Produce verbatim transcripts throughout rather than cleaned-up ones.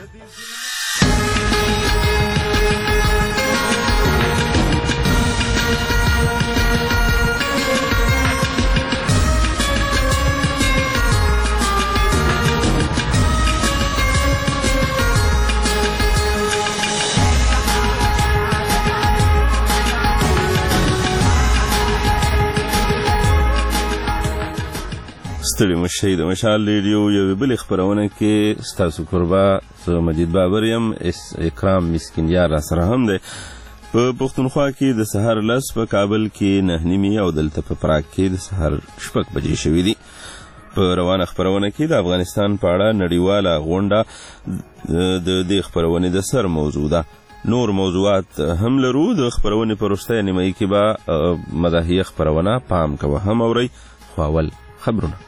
ستړي مشي د مشال ریډیو یو بل خبرونه کې ستاسو قربا زه مجید بابر یم اکرام مسکین یار را سره هم دی په پښتونخوا کې د سحر لس په کابل کې نه نیمې او دلته په پراګ کې د سحر شپږ بجې شوې دي. په روانه خبرونه کې د افغانستان په اړه نړیواله غونډه د دې خبرونې د سر موضوع ده. نور موضوعات هم لرو. د خبرونې په وروستۍ نیمایي کې به مداحیه خبرونه پام کوه هم اورئ. خو اول خبرونه.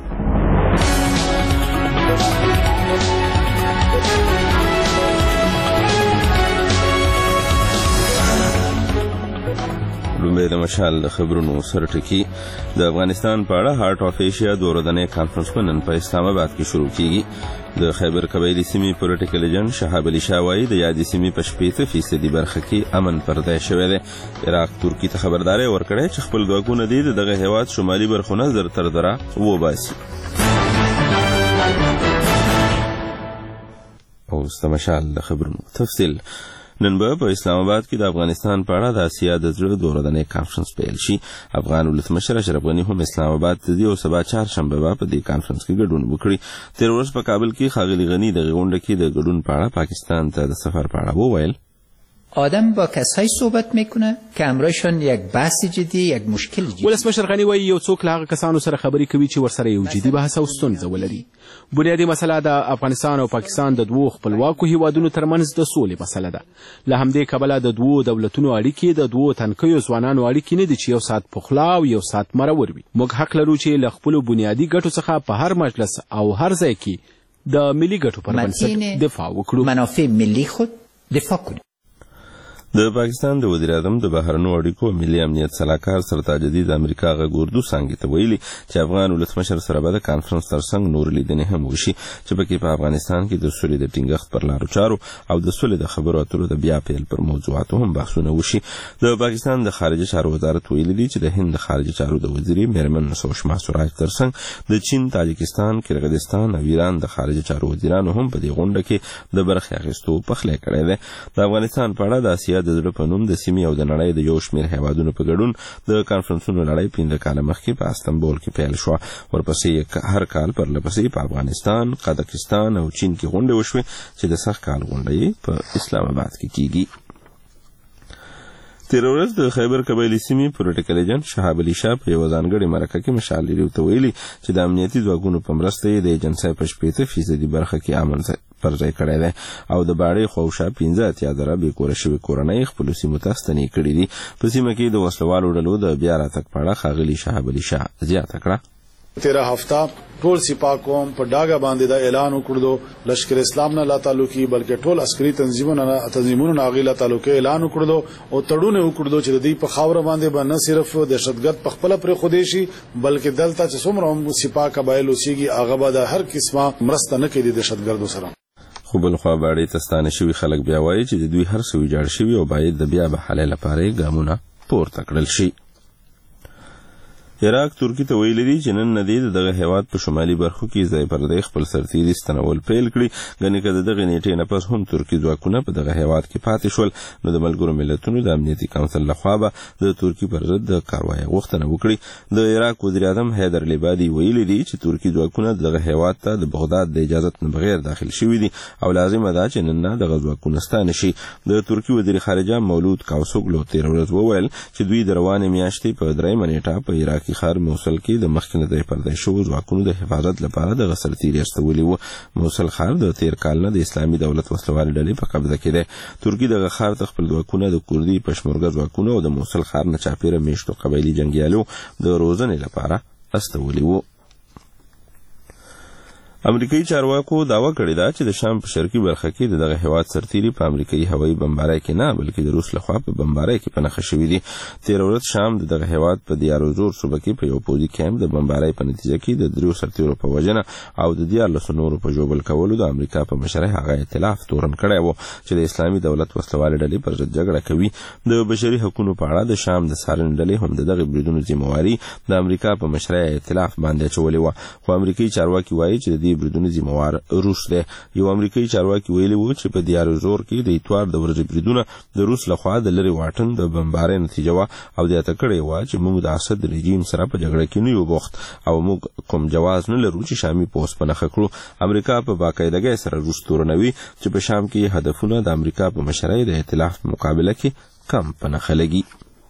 لومړی د مشال د خبرونو سره ټکی. د افغانستان په اړه هارت اف ایشیا د ورځنۍ کانفرنس په نن په اسلام آباد کې شروع کیږي. د خیبر قبایلي سیمې پولیټیکل ایجنټ شهاب علي شاه وایي د یادې سیمې په شپېته فیصدي برخه کې امن پر ځای شوی دی. عراق ترکي ته خبرداری ورکړی چې خپل ځواکونه دي د دغه هیواد شمالي برخونه زر تر زره وباسي. اوس د مشال د خبرونو تفصیل. نن به په اسلام آباد کې د افغانستان په اړه د اسیا د زړه د ورځنۍ کانفرنس پیل شي. افغان ولسمشر اشرف غني هم اسلام آباد ته ځي او سبا چهارشنبه به په دې کانفرنس کې ګډون وکړي. تېره ورځ په کابل کې ښاغلي غني دغه غونډه کې د ګډون په اړه پاکستان ته د سفر په اړه وویل. آدم با کسایی صحبت میکنه که همراهشون یک بحث جدی یک مشکل جدی. ولسمشر غني وایي یو څوک له هغه کسانو سره خبرې کوي چې ورسره یو جدي بحث او ستونزه ولري. بنیادی مسله د افغانستان او پاکستان د دوو خپلواکو هیوادونو ترمنځ د سولې مسله ده. له همدې کبله د دوو دولتونو اړیکې د دوو تنکیو ځوانانو اړیکې نه دي چې یو ساعت پخلا او یو ساعت مرور وي. موږ حق لرو چې له خپلو بنیادی ګټو څخه په هر مجلس او هر ځای کې د ملي ګټو پر بنسټ دفاع وکړو. منافع ملي خود دفاع کړو. د پاکستان د وزیر اعظم د بهرنیو اړیکو او ملي امنیت سلاکار سرتاج جدید امریکا غ ګوردو څنګه ته ویلي چې افغان ولسمشر سره به د کانفرنس ترڅنګ نور لیدنې هم وشي چې پکې په افغانستان کې د سولې د ټینګښت پر لارو چارو او د سولې د خبرو اترو د بیا پیل پر موضوعاتو هم بحثونه وشي. د پاکستان د خارجه چارو وزارت ویلي دی چې د هند د خارجه چارو د وزیرې میرمن سوشما سوراج ترڅنګ د چین، تاجکستان، کرغیزستان او ایران د خارجه چارو وزیرانو هم په دې غونډه کې د برخې اخیستو پخلی کړی دی. د افغانستان په اړه د اسیا د زړه په نوم د سیمې او د نړۍ د یو شمېر هیوادونو په ګډون د کانفرنسونو لړۍ پنځه کاله مخکې په استنبول کې پیل شوه. ورپسې هر کال پرلپسې په افغانستان، قزاقستان او چین کې غونډې وشوې چې د سږ کال غونډه یې په اسلام آباد کې کیږي. تېره ورځ د خیبر قبایلي سیمې پولیټیکل ایجنټ شهاب علي شاه په یوه ځانګړې مرکه کې مشال ریډیو ته ویلي چې د امنیتي ځواکونو په مرسته یې د ایجنسۍ په شپېته فیصدي برخه کې امن پر ځای کړی دی او د باړې خواوشا پنځه اتیا زره بې کوره شوې کورنۍ خپلو سیمو ته ستنې کړي دي. په سیمه کې د وسلوالو ډلو د بیا راتګ په اړه ښاغلي شهاب علي شاه زیاته کړه. تیرہ ہفتہ ټول سپاه قوم په ډاګه باندې د اعلان وکړو لشکر اسلام نه لا تعلقي بلکې ټول عسکري تنظیمونو نه تنظیمونو نه غیلا تعلقي اعلان وکړو او تړونه وکړو چې د دې په خاور باندې به نه صرف دهشتګرد په خپل پر خودیشي بلکې دلته چې څومره سپاه قبایل اوسېږي هغه به د هر قسمه مرسته نه کوي د دهشتګردو سره. خو بل خوا باړې تستانه شوي خلک بیا وایي چې د دوی هر څه ویجاړ شوي او باید د بیا بحالۍ لپاره ګامونه پورته کړل شي. عراق ترکی ته ویلي دي چې نن نه دی دغه هیواد په شمالي برخو کې ځای پر ځای خپل سرتیري ستنول پیل کړي. ګنې که د دغې نیټې نه پس هم ترکي ځواکونه په دغه هیواد کې پاتې شول نو د ملګرو ملتونو د امنیتي کونسل لخوا به د ترکي پر ضد د کاروایۍ غوښتنه وکړي. د عراق وزیر اعظم حیدر العبادي ویلي دي چې ترکي ځواکونه دغه هیواد ته د بغداد د اجازت نه بغیر داخل شوي دي او لازمه ده چې نن نه دغه ځواکونه ستانه شي. د ترکي وزیر خارجه مولود کاوسوګلو تېره ورځ وویل چې دوی د روانې میاشتې په درېیمه نیټه په عراقي ښار موصل کې د مخکنه ځای پر ځای شوو ځواکونو د حفاظت لپاره د سرتیري استولي وو. موصل ښار د تېر کال نه د اسلامي دولت وسلوالې ډلې په قبضه کې دی. ترکي دغه ښار ته خپل ځواکونه د کردي پشمرګه ځواکونو او د موصل ښار نه چاپېره میشتو قبایلي جنګیالو د روزنې لپاره استولي وو. امریکایي چارواکو داوا کړې ده چې د شام په شرقي برخه کې دغه هیواد سرتیري په امریکایي هوایي بمبارۍ کې نه بلکې د روس لخوا په بمبارۍ کې په نښه شوي دي. تېره ورځ شام د دغه هیواد په دیارزور صوبه کې په یو پوځي کیمپ د بمبارۍ په نتیجه کې د دریو سرتیرو په وژنه او د دیارلسو نورو په ژوبل کولو د امریکا په مشرۍ هغه ائتلاف تورن کړی و چې د اسلامي دولت وسلوالې ډلې پر ضد جګړه کوي. د بشري حقوقو په اړه د شام د څارنې ډلې هم د دغه بریدونو ذمہواري د امریکا په مشرۍ ائتلاف باندې اچولې وه، خو امریکایي چارواکي وایي چې د دې بریدونو ذمہوار روس دی. یو امریکایي چارواکي ویلي وو چې په دیارزور کې د اتوار د ورځې بریدونه د روس لخوا د لرې واټن د بمبارۍ نتیجه وه او زیاته کړې وه چې موږ د اسد رژیم سره په جګړه کې نه یو بوخت او موږ کوم جواز نه لرو چې شامي پوسټ په نښه کړو. امریکا په باقاعدګۍ سره روس تورنوي چې په شام کې هدفونه د امریکا په مشرۍ د ائتلاف په مقابله کې کم په نښه لګي.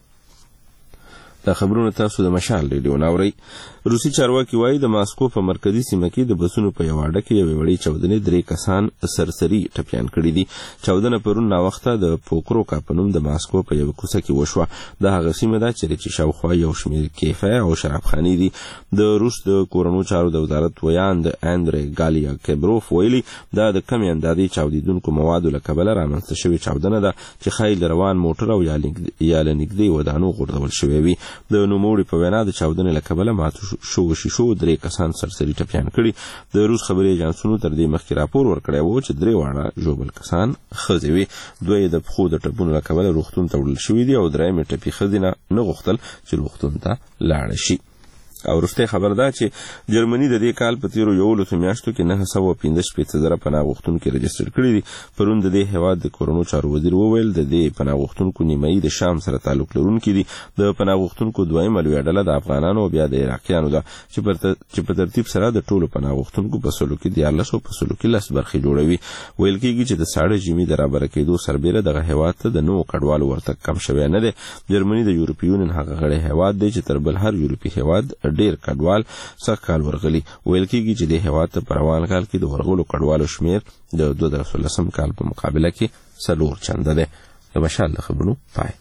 دا خبرونه تاسو د مشال ریډیو ناورئ. روسي چارواکي وایي د ماسکو په مرکزي سیمه کې د بسونو په یو اډه کې یوې وړې چاودنې درې کسان سرسري ټپیان کړي دي. چاودنه پرون ناوخته د پوکروکا په نوم د ماسکو په یوه کوڅه کې وشوه. دا هغه سیمه ده چې شاوخوا یو شمېر کیفه او شرابخانې دي. د روس د کورنو چارو د وزارت ویان د اندرې ګالیا کبروف ویلي دا د کمې اندازې چاودیدونکو موادو له کبله رامنځته شوې چاودنه ده چې ښایي د روان موټر او یا له نږدې ودانو غورځول شوې وي. د نوموړي په وینا د چاودنې له کبله ماتو شوو شیشو درې کسان سرسري ټپیان کړي. د روس خبري ایجنسونو تر دې مخکې راپور ورکړی و چې درې واړه ژوبل کسان ښځې وې. دوی د پښو د ټپونو له کبله روغتون ته وړل شوي دي او درېیمې ټپي ښځې نه غوښتل چې روغتون ته لاړه شي. او وروستۍ خبر ده چې جرمني د دې کال په تیرو یولسو میاشتو کې نهه سوه پنځه شپېته زره پناه غوښتونکي رجسټر کړي دي. پرون د دې هیواد د کورنو چارو وزیر وویل د دې پناه غوښتونکو نیمایي د شام سره تعلق لرونکي دي. د پناه غوښتونکو دویمه لویه ډله د افغانانو او بیا د عراقیانو ده چې په ترتیب سره د ټولو پناه غوښتونکو په سلو کې دیارلس او په سلو کې لس برخې جوړوي. ویل کېږي چې د ساړه ژمي د رابره کېدو سربیره دغه هیواد ته د نوو کډوالو ورتګ کم شوی نه دی. جرمني د یورپي یونین هغه غړی هیواد دی چې تر بل هر یورپي هیواد ډېر کډوال سږ کال ورغلي. ویل کېږي چې د هیواد ته په روان کال کې د ورغلو کډوالو شمېر د دوه زره څلورلسم کال په مقابله کې څلور چنده دی. د مشال د خبرونو پای.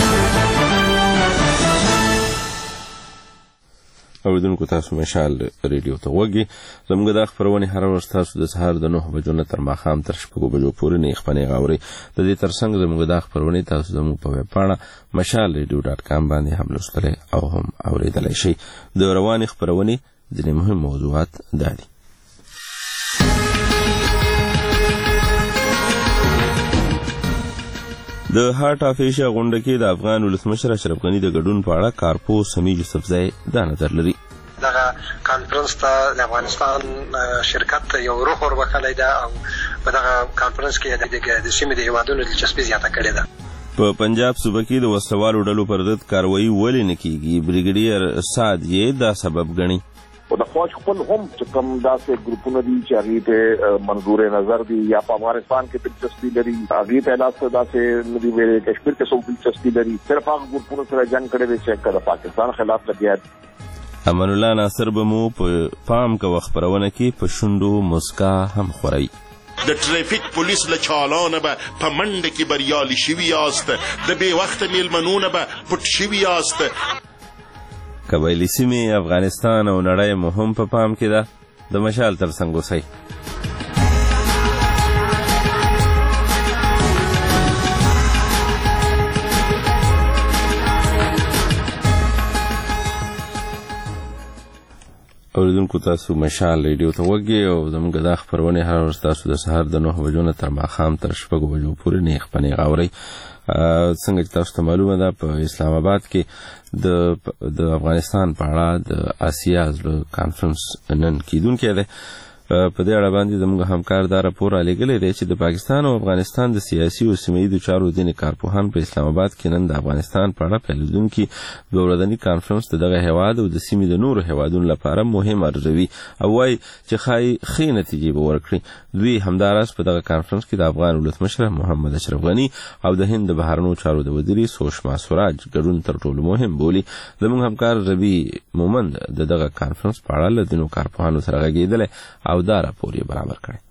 اوریدونکو تاسو مشال ریډیو ته وګورئ. زموږ د خبرونې هر ورځ تاسو د سهار د نهه بجو نه تر ماښام تر شپږو بجو پورې نه خبرونه غاوري. د دې ترڅنګ زموږ د خبرونې تاسو زموږ په ویب پاڼه مشال ریډیو ډاټ کام باندې هم لوستلی او هم اوریدلی شئ. د روانې خبرونې ځینې مهم موضوعات دا دي: د هارت اف ایشیا غونډه کې د افغان ولسمشر اشرف غني د ګډون په اړه کارپوه سمي یوسفزی دا نظر لري. دغه کانفرنس ته د افغانستان شرکت یو روح وربخلی ده او په دغه کانفرنس کې د سیمې د هیوادونو دلچسپي زیاته کړې ده. په پنجاب صوبه کې د وسلوالو ډلو پر ضد کاروایي ولې نه کېږي؟ بریګیډیر سعد یې دا سبب ګڼي. او د فوج خپل هم چې کوم داسې ګروپونه دي چې هغې ته منظور نظر دي یا په افغانستان کې دلچسپي لري، هغې ته لاس داسې نه دي ویلې. کشمیر کې څوک دلچسپي لري، صرف هغه ګروپونو سره جنګ کړی دی چې د پاکستان خلاف لګیا دي. امان الله ناصر به مو په پام کوه خپرونه کې په شونډو مسکا هم خوروي. د ټریفیک پولیس له چالانه به په منډه کې بریالي شوي یاست، د بې وخته میلمنونه به پټ شوي یاست. قبایلي سیمې افغانستان او نړۍ مو هم په پام کې ده. د مشال ترڅنګ اوسئ. اوریدونکو تاسو مشال ریډیو ته وګورئ او زموږ دا خپرونې هر ورځ تاسو د سهار د نهه بجو نه تر ماښام تر شپږو بجو پورې نه خپرې غاورئ. څنګه چې تاسو ته معلومه ده په اسلام آباد کې د د افغانستان په اړه د آسیا زړه کانفرنس نن کیدونکی دی. په دې اړه باندې زموږ همکار دا راپور رالیږلی دی چې د پاکستان او افغانستان د سیاسي او سیمه ییزو چارو ځینې کارپوهان په اسلام آباد کې نن د افغانستان په اړه پیلېدونکي دوه ورځني کانفرنس د دغه هیواد او د سیمې د نورو هیوادونو لپاره مهم ارزوي او وایي چې ښایي ښې نتیجې به ورکړي. دوی همداراز په دغه کانفرنس کې د افغان ولسمشر محمد اشرف غني او د هند د بهرنیو چارو د وزیرې سوشما سوراج ګډون تر ټولو مهم بولي. زموږ همکار ربی مومند د دغه کانفرنس په اړه له ځینو کارپوهانو سره غږېدلی او دا راپور یې برابر کړی.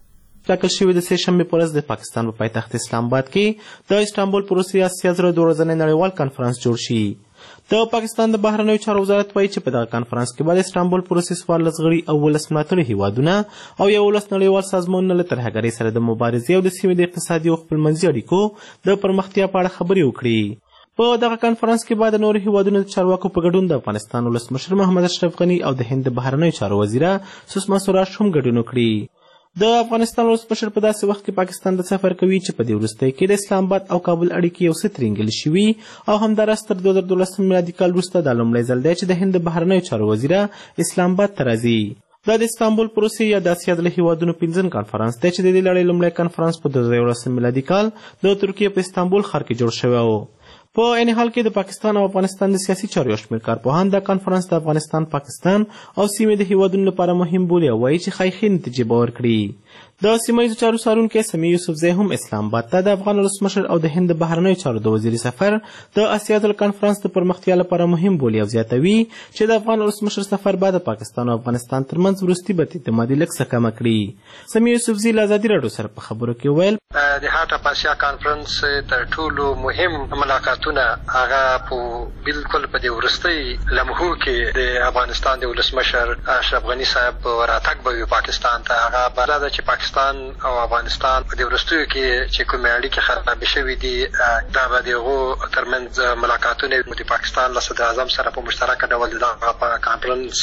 ټاکل شوې د سې شنبې په ورځ د پاکستان په پایتخت اسلام آباد کې د استانبول پروسې اسیا زره دوه ورځنی نړیوال کنفرانس جوړ شي. د پاکستان د بهرنیو چارو وزارت وایي چې په دغه کنفرانس کې به د استانبول پروسې څوارلس غړي او ولس ملاتړي هیوادونه او یولس نړیوال سازمانونه له ترهګرۍ سره د مبارزې او د سیمې د اقتصادي او خپلمنځي اړیکو د پرمختیا په اړه خبرې وکړي. په دغه کنفرانس کې به د نورو هیوادونو د چارواکو په ګډون د افغانستان ولسمشر محمد اشرف غني او د هند د بهرنیو چارو وزیره سشما سوراج هم ګډون وکړي. د افغانستان ولسمشر په داسې وخت کې پاکستان د سفر کوي چې په دې وروستیو کې د اسلام آباد او کابل اړیکې یو څه ترینګلې شوي او همداراز تر دوه زره دولسم میلادي کال وروسته دا لومړی ځل دی چې د هند د بهرنیو چارو وزیره اسلام آباد ته راځي. دا د استانبول پروسې یا د اسیا د هیوادونو پنځم کنفرانس دی چې د دې لړۍ لومړی کنفرانس په دوه زره یولسم میلادي کال د ترکیې په استانبول ښار کې جوړ شوی و. په عین حال کې د پاکستان او افغانستان د سیاسي چارو یو شمېر کارپوهان دا کنفرانس د افغانستان، پاکستان او سیمې د هیوادونو لپاره مهم بولي او وایي چې ښایي ښې نتیجې به ورکړي. د سیمه ییزو چارو څارونکی سمیع یوسفزی هم اسلام آباد ته د افغان ولسمشر او د هند د بهرنیو چارو د وزیري سفر د اسیا د کنفرانس د پرمختیا لپاره مهم بولي او زیاتوي چې د افغان ولسمشر سفر به د پاکستان او افغانستان ترمنځ وروستي بد اعتمادي لږ څه کمه کړي. سمیع یوسفزی له ازادي راډیو سره په خبرو کې ویل د هاټ اپ اسیا کانفرنس تر ټولو مهم ملاقاتونه هغه په بالکل په دې وروستي لمحو کې د افغانستان د ولسمشر اشرف غني صاحب راتګ به پاکستان ته هغه بله ده چې پاکستان او افغانستان په دې وروستیو کې چې کومې اړیکې خرابې شوي دي دا به د هغو ترمنځ ملاقاتونه د پاکستان له صدر اعظم سره په مشترکه ډول د دغه کانفرنس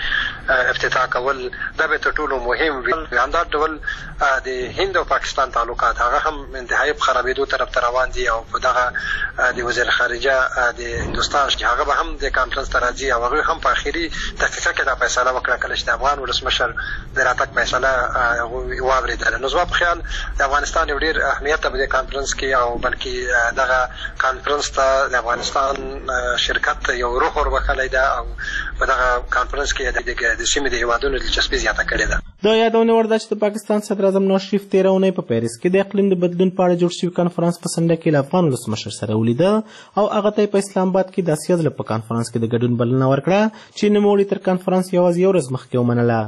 کې افتتاح کول دا به تر ټولو مهم وي. همدار ډول د هند او پاکستان تعلقات هغه هم انتهایی په خرابېدو طرف ته روان دي او په دغه د وزیر خارجه د هندوستان چې هغه به هم د کانفرنس ته راځي او هغوی هم په اخري دقیقه کې دا فیصله وکړه کله چې د افغان ولسمشر د راتګ فیصله واورېدله. نو زما په خیال د افغانستان یو ډېر اهمیت په دې کانفرنس کې او بلکې دغه کانفرنس ته د افغانستان شرکت یو روح وربخلی ده او په دغه کانفرنس کې د سیمې د هیوادونو دلچسپي زیاته کړې ده. د یادونه وړ ده چې د پاکستان صدر اعظم نواز شریف تېره اونۍ په پیرس کې د اقلیم د بدلون په اړه جوړ شوي کنفرانس په څنډه کې له افغان ولسمشر سره ولیده او هغه ته په اسلام آباد کې د اسیا ځله په کنفرانس کې د ګډون بلنه ورکړه چې نوموړي تر کنفرانس یوازې یو ورځ مخکې ومنله.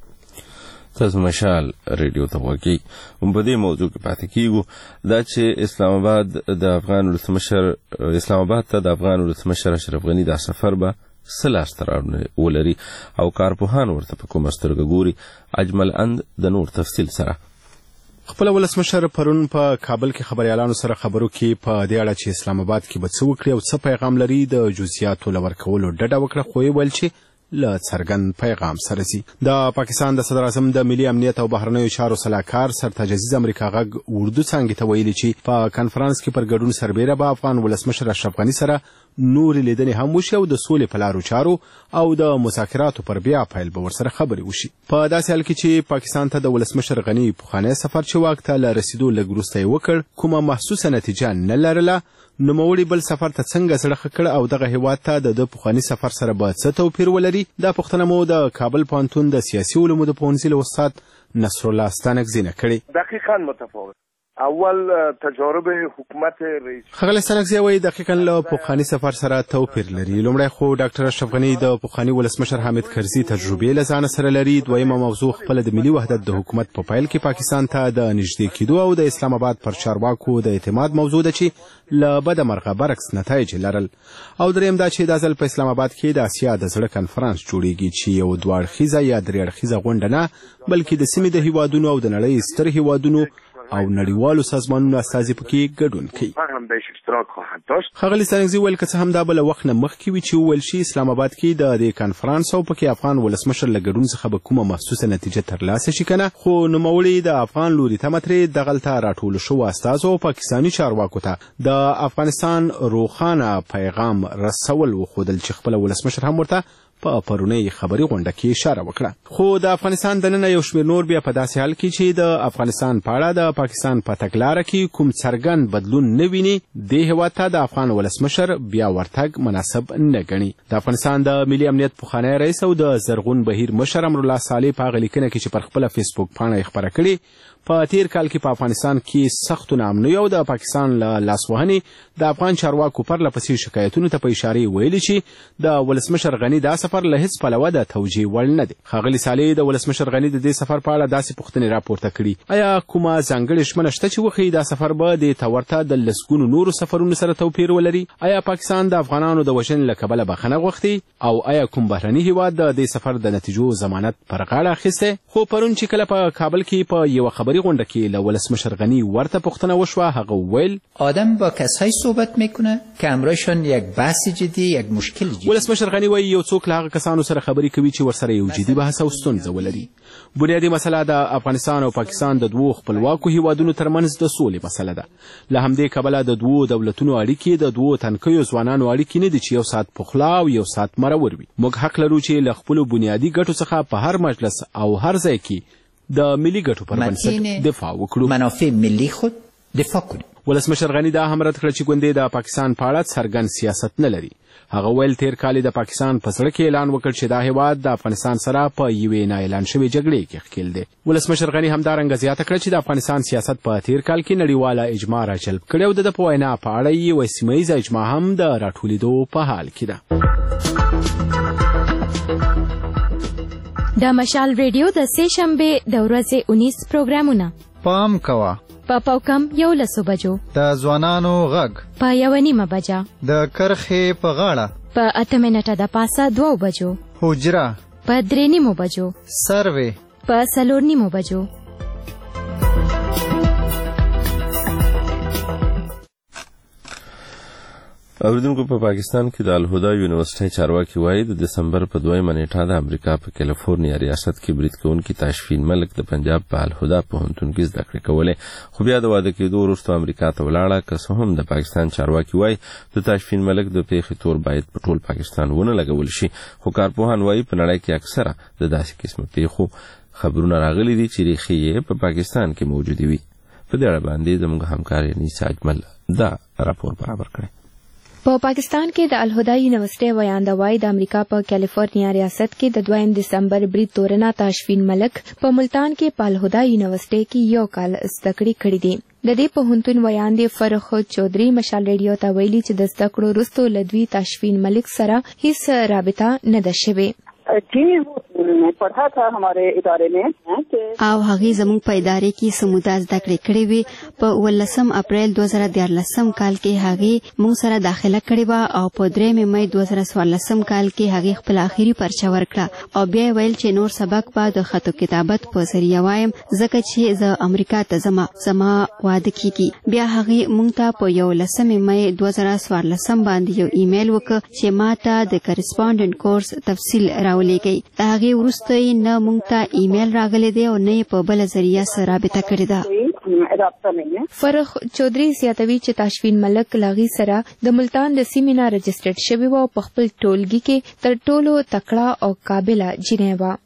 تاسو مشال ریډیو ته وګورئ. هم په دې موضوع کې پاتې کیږو دا چې اسلام آباد د افغان ولسمشر اسلام آباد ته د افغان ولسمشر اشرف غني دا سفر به څه لاسته راوړنې ولري او کارپوهان ورته په کومه سترګه ګوري. اجمل اند د نور تفصیل سره. خپل ولسمشر پرون په کابل کې خبريالانو سره خبرو کې په دې اړه چې اسلام آباد کې به څه وکړي او څه پیغام لري د جزئیاتو لور کولو ډډه وکړه، خو یې ویل چې له څرګند پیغام سره سي. د پاکستان د صدر اعظم د ملي امنیت او بهرنیو چارو سلاکار سرتاج عزیز امریکا غږ اردو څانګې ته ویلي چې په کنفرانس کې پر ګډون سربیره به افغان ولسمشر اشرف غني سره نور لیدنې هم وشي او د سولې په لارو چارو او د مذاکراتو پر بیا پیل به ورسره خبرې وشي. په داسې حال کې چې پاکستان ته د ولسمشر غني پخوانی سفر چې واک ته له رسیدو لږ وروسته یې وکړ کومه محسوسه نتیجه نه لرله، نوموړي بل سفر ته څنګه زړه ښه کړ او دغه هیواد ته د ده پخواني سفر سره به څه توپیر ولري، دا پوښتنه مو د کابل پوهنتون د سیاسي علومو د پوهنځي له استاد نصرالله ستانکزي نه کړې. دقیقاً متفاوت. اول تجارب حکومت رئیس خغل ستانکزي وایي دقیقاً له پخواني سفر سره توپیر لري. لومړی خو ډاکټر اشرف غني د پخواني ولسمشر حامد کرزي تجربې له ځانه سره لري. دویمه موضوع خپله د ملي وحدت د حکومت په پیل کې پاکستان ته د نږدې کېدو او د اسلام آباد پر چارواکو د اعتماد موضوع ده چې له بده مرغه برعکس نتایج لرل. او دریم دا چې دا ځل په اسلام آباد کې د اسیا د زړه کنفرانس جوړیږي چې یو دوه اړخیزه یا درې اړخیزه غونډه نه بلکې د سیمې د هیوادونو او د نړۍ ستر هیوادونو او نړیوالو سازمانونو استازي پکې ګډون کوي. ښاغلي ستانکزي ویل که څه هم دا به له وخت نه مخکې وي چې وویل شي اسلام آباد کې د دې کنفرانس او پکې افغان ولسمشر له ګډون څخه به کومه محسوسه نتیجه ترلاسه شي که نه، خو نوموړي د افغان لوري تمه ترې دغلته راټولو شوو استازو او پاکستاني چارواکو ته د افغانستان روښانه پیغام رسول وښودل چې خپله ولسمشر هم ورته په پرونۍ خبري غونډه کې اشاره وکړه. خو د افغانستان دننه یو شمېر نور بیا په داسې حال کې چې د افغانستان په اړه د پاکستان په تګلاره کې کوم څرګند بدلون نه ویني، دې هېواد ته د افغان ولسمشر بیا ورتګ مناسب نه ګڼي. د افغانستان د ملي امنیت پخوانی رئیس او د زرغون بهیر مشر امرالله صالح په هغه لیکنه کې چې پر خپله فیسبوک پاڼه یې خپره کړې په تیر کال کې په افغانستان کې سختو ناامنیو او د پاکستان له لاسوهنې د افغان چارواکو پرله پسې شکایتونو ته په اشارې ویلي چې د ولسمشر غني دا سفر له هیڅ پلوه د توجیه وړ نه دی. ښاغلي صالح د ولسمشر غني د دې سفر په اړه داسې پوښتنې راپورته کړي. آیا کومه ځانګړې ژمنه شته چې وښیي دا سفر به د ته ورته د لسګونو نورو سفرونو سره توپیر ولري؟ آیا پاکستان د افغانانو د وژنې له کبله بخښنه غوښتې او آیا کوم بهرني هیواد د دې سفر د نتیجو ضمانت پر غاړه اخیستی؟ خو پرون چې کله په کابل کې په یوه خبري غونډه کې له ولسمشر غني ورته پوښتنه وشوه، هغه وویل آدم با کسایی صحبت میکنه که همراهشان یک بحث جدی، یک مشکل جدی. ولسمشر غني وایي یو څوک له هغه کسانو سره خبرې کوي چې ورسره یو جدي بحث او ستونزه ولري. بنیادي مسله د افغانستان او پاکستان د دوو خپلواکو هیوادونو ترمنځ د سولې مسله ده. له همدې کبله د دوو دولتونو اړیکې د دوو تنکیو ځوانانو اړیکې نه دي چې یو ساعت پخلا او یو ساعت مرور وي. موږ حق لرو چې له خپلو بنیادي ګټو څخه په هر مجلس او هر ځای کې د ملي ګټو پر بنسټ دفاع وکړو، منافع ملي خود دفاع کړو. ولسمشر غني دا هم رد کړه چې ګوندې د پاکستان په اړه څرګند سیاست نه لري. هغه ویل تیر کال د پاکستان په زړه کې اعلان وکړ چې دا هیواد د افغانستان سره په یوې نه اعلان شوې جګړې کې ښکېل دی. ولسمشر غني همدارنګه زیاته کړه چې د افغانستان سیاست په تیر کال کې نړیواله اجماع راجلب کړې او د ده په وینا په اړه یې یوه سیمه ییزه اجماع هم د راټولېدو په حال کې ده. د مشال ریډیو د سې شنبې د ورځې اونیس پروګرامونه پام کوه په پاوکم یولسو بجو، د ځوانانو غږ په یوه نیمه بجه، د کرښې په غاړه په اته منټه د پاسه دوو بجو، حجره په درې نیمو بجو، سروې په څلور نیمو بجو. اوریدونکو په پاکستان کې د الهدا یونیورسيټي چارواکي وایي د دسمبر په دویمه نیټه د امریکا په کیلیفورنیا ریاست کې برید کوونکي تاشفین ملک د پنجاب په الهدا پوهنتون کې زده کړې کولې، خو بیا د واده کېدو وروسته امریکا ته ولاړه. که څه هم د پاکستان چارواکي وایي د تاشفین ملک د پیښې تور باید په ټول پاکستان ونه لګول شي، خو کارپوهان وایي په نړۍ کې اکثره د داسې قسمه پیښو خبرونه راغلي دي چې ریښې یې په پاکستان کې موجودې وي. په دې اړه باندې زموږ همکار انیس اجمل دا راپور برابر کړی. په پاکستان کې د الهدا یونیورسيټي ویاندوی د امریکا په کیلیفورنیا ریاست کې د دویم دسمبر برید تورنه تاشفین ملک په ملتان کې په الهدا یونیورسيټي کې یو کال زده کړې کړې دي. د دې پوهنتون ویاندې فرخ چودري مشال ریډیو ته ویلي چې د زده کړو وروسته له دوی تاشفین ملک سره هیڅ رابطه نه ده شوې. پڑھا تھا ہمارے ادارے میں او هغه زموږ په ادارې کې سموده زده کړې کړې وي. په ولسم اپریل دوه زره دیارلسم کال کې هغه موږ سره داخله کړې وه او په درېمې مې دوه زره څوارلسم کال کې هغه خپل آخري پرچه ورکړه او بیا ویل چې نور سبق به د خط کتابت په ذریعه وایم ځکه چې زه امریکا ته ځم، زما واده کیږي. بیا هغه موږ ته په یولسمې مې دوه زره څوارلسم باندې یو ایمیل وکړ چې ما ته د کرسپونډنټ کورس تفصیل راولېږئ. د هغې وروسته یې نه موږ ته ایمیل راغلی دی او نه یې په بله ذریعه سره رابطه کړې ده. فرخ چودري زیاتوي چې تاشفین ملک لاغي سره د ملتان د سیمې نه رجسټرډ شوی و او په خپل ټولګي کې تر ټولو تکړه او قابله جینۍ وه.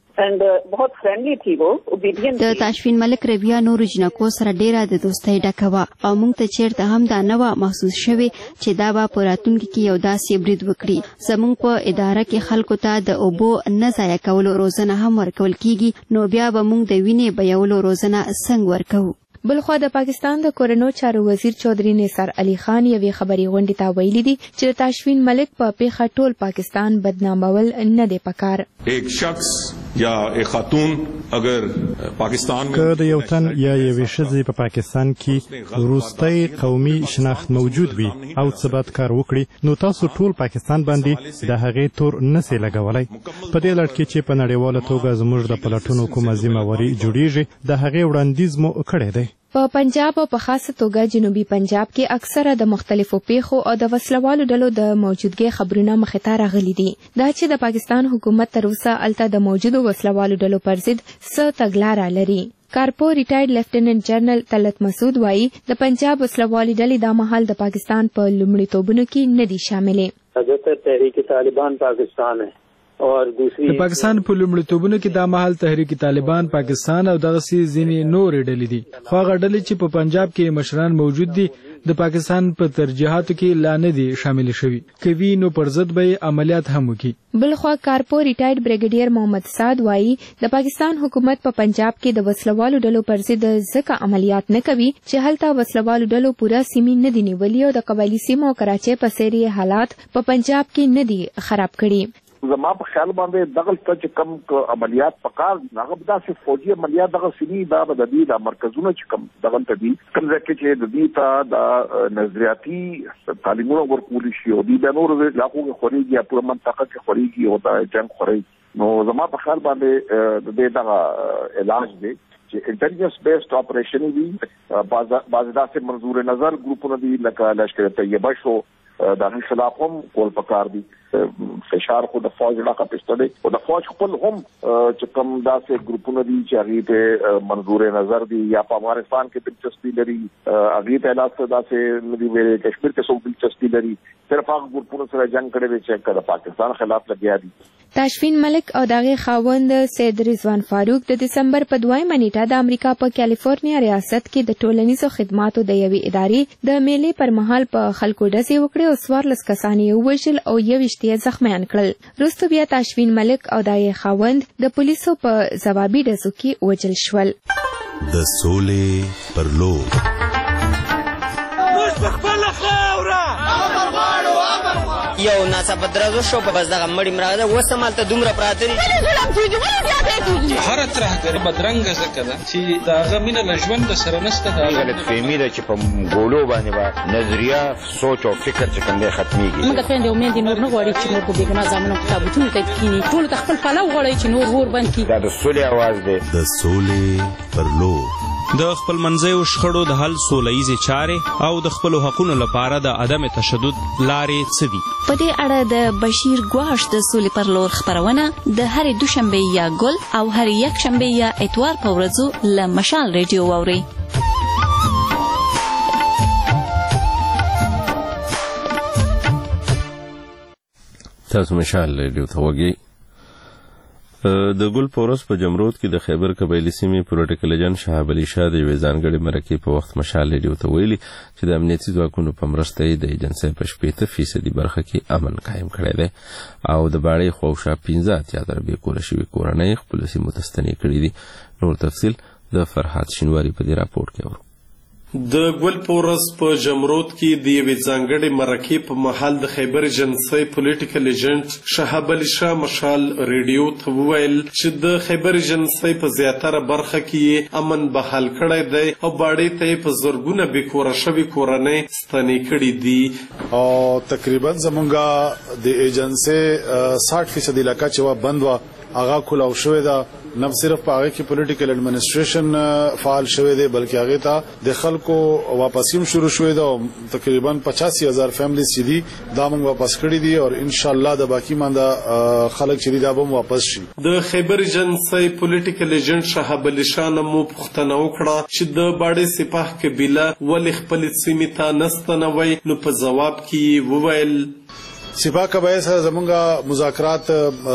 د تاشفین ملک رویه نورو جنکو سره ډیره د دوستۍ ډکه وه او موږ ته چیرته هم دا نه وه محسوس شوې چې دا به په راتلونکي کې یو داسې برید وکړي. زموږ په اداره کې خلکو ته د اوبو نه ضایع کولو روزنه هم ورکول کیږي، نو بیا به موږ د وینې بیولو روزنه څنګه ورکوو؟ بلخوا د پاکستان د کورنو چارو وزیر چودري نثار علي خان یوې خبري غونډې ته ویلي دي چې د تاشفین ملک په پیښه ټول پاکستان بدنامول نه دی پکار. ایک شخص یا ایک خاتون اگر پاکستان که د یو تن یا یوې ښځې په پاکستان کې وروستی قومي شناخت موجود وي او څه بد کار وکړي، نو تاسو ټول پاکستان باندې د هغې تور نسئ لګولی. په دې لړ کې چې په نړیواله توګه زموږ د پلټنو کومه ذمهواري جوړیږي د هغې وړاندیز مو کړی دی. په پنجاب او په خاصه توګه جنوبي پنجاب کې اکثره د مختلفو پیښو او د وسلوالو ډلو د موجودګۍ خبرونه مخې ته راغلي دي. دا چې د پاکستان حکومت تر اوسه الته د موجودو وسلوالو ډلو پر ضد څه تګلاره لري. کارپو ریټایرډ لیفټیننټ جنرال طلعت مسعود وایي د پنجاب وسلوالي ډلې دا مهال د پاکستان په لومړیتوبونو کې نه دي شاملې. حضرت تحریک طالبان پاکستان ہے د پاکستان په لومړیتوبونو کې دا مهال تحریک طالبان پاکستان او دغسې ځینې نورې ډلې دي، خو هغه ډلې چې په پنجاب کې مشران موجود دي د پاکستان په ترجیحاتو کې لا نه دي شامل شوي، کوي نو پر ضد به عملیات هم وکړي. بلخوا کارپو ریټایرډ بریګیډیر محمد سعد وایي د پاکستان حکومت په پنجاب کې د وسلوالو ډلو پر ضد ځکه عملیات نه کوي چې هلته وسلوالو ډلو پوره سیمې نه دي نیولي او د قبایلي سیمو کراچۍ په څېر حالات په پنجاب کې نه دي خراب کړي. زما په خیال باندې دغه چې کم عملیات پکار هغه داسې فوجي عملیات دغه سني دا د دې د مرکزونو چې کم دغه ته دي کوم ځکه چې د دې ته د نظریاتي تعلیمونو ورکول شي او د نور علاقو کې خوريږي په منطقه کې خوريږي او د جنگ خوري نو زما په خیال باندې د دې دغه علاج دی چې انټيليجنس بیسډ اپریشن وي باز باز داسې منظور نظر ګروپونه دي لکه لشکره طیبه شو د خلاف هم کول پکار دي فشار خو د فوج علاقه پښته دي او د فوج خپل هم چې کوم داسې ګروپونه دي چې هغه ته منظور نظر دي یا په افغانستان کې دلچسپي لري هغه ته لاس داسې ندي ویلي کشمیر کې څو دلچسپي لري صرف هغه ګروپونه سره جنگ کړي وي چې د پاکستان خلاف لګیا دي. تاشفین ملک او دغه خاوند سید رضوان فاروق د دسمبر په دویمه نیټه د امریکا په کالیفورنیا ریاست کې د ټولنیزو خدماتو د یوې ادارې د میلې پر مهال په خلکو ډزې وکړې او څوارلس کسان یې ووژل او یوویشت یې زخمیان کړل. وروسته بیا تاشفین ملک او دغه خاوند د پولیسو په ځوابي ډزو کې وژل شول. د سولې پر لور یو ناڅاپه درزو شو په بس دغه مړی مراده اوس همالته دومره پراته دي هره ترهګري بدرنګه ځکه ده چې د هغه مینه له ژونده سره نشته. دا غلطفهمي ده چې په ګولو باندې به نظریه سوچ او فکر چې کوم دی ختمېږي. موږ خویندې او میندې نور نه غواړي چې نور په بېګناه زامنو په تابوتونو ته کښېني. ټولو ته خپل پلو غواړئ چې نور اور بند کړي. دا د سولې اواز دی. د سولې پر لور د خپل منځیو شخړو د حل سوله ییزې چارې او د خپلو حقونو لپاره د عدم تشدد لارې څه دي؟ په دې اړه د بشیر ګواش د سولې پر لور خپرونه د هرې دوشنبې یا ګل او هرې یکشنبې یا اتوار په ورځو له مشال ریډیو واورئ. تاسو مشال ریډیو ته وګورئ. د ګل پورس په جمرود کې د خیبر قبایلی سیمې پولیټیکل ایجنټ شهاب علي شاه د یوې ځانګړې مرکې په وخت مشال ریډیو ته ویلي چې د امنیتي ځواکونو په مرسته یې د ایجنسۍ په شپېته فیصدي برخه کې امن قایم کړی دی او د باړې خواوشا پنځه اتیا زره بې کوره شوې کورنۍ خپلو سیمو ته ستنې کړي دي. نور تفصیل د فرحات شینواري په دې راپورټ کې اورو. د ګل پورس په جمرود کې د یوې ځانګړې مرکې په مهال د خیبر ایجنسۍ پولیټیکل ایجنټ شهاب علي شاه مشال ریډیو ته وویل چې د خیبر ایجنسۍ په زیاتره برخه کې امن بحال کړی دی او باړې ته یې په زرګونه بې کوره شوې کورنۍ ستنې کړي دي او تقریبا زمونږ د ایجنسۍ ساठ فیصد علاقه چې وا بند وه هغه کلاو شوې ده. نه صرف په هغه کې پولیټیکل ایڈمنسټریشن فعال شوی دی بلکې هغه ته د خلکو واپسیم شروع شوی دی او تقریبا پچاسی هزار فیملیز چې دي دا موږ واپس کړی دي او ان شاء الله د باقی مانده خلک چې دي دا به واپس شي. د خیبر ایجنسۍ پولیټیکل ایجنټ شهاب علي شاه مو پوښتنه وکړه چې د باړې سپاه قبیله ولې خپل سیمې ته نستنوي نو په جواب کې وویل سپاه قبایل سره زمونږ مذاکرات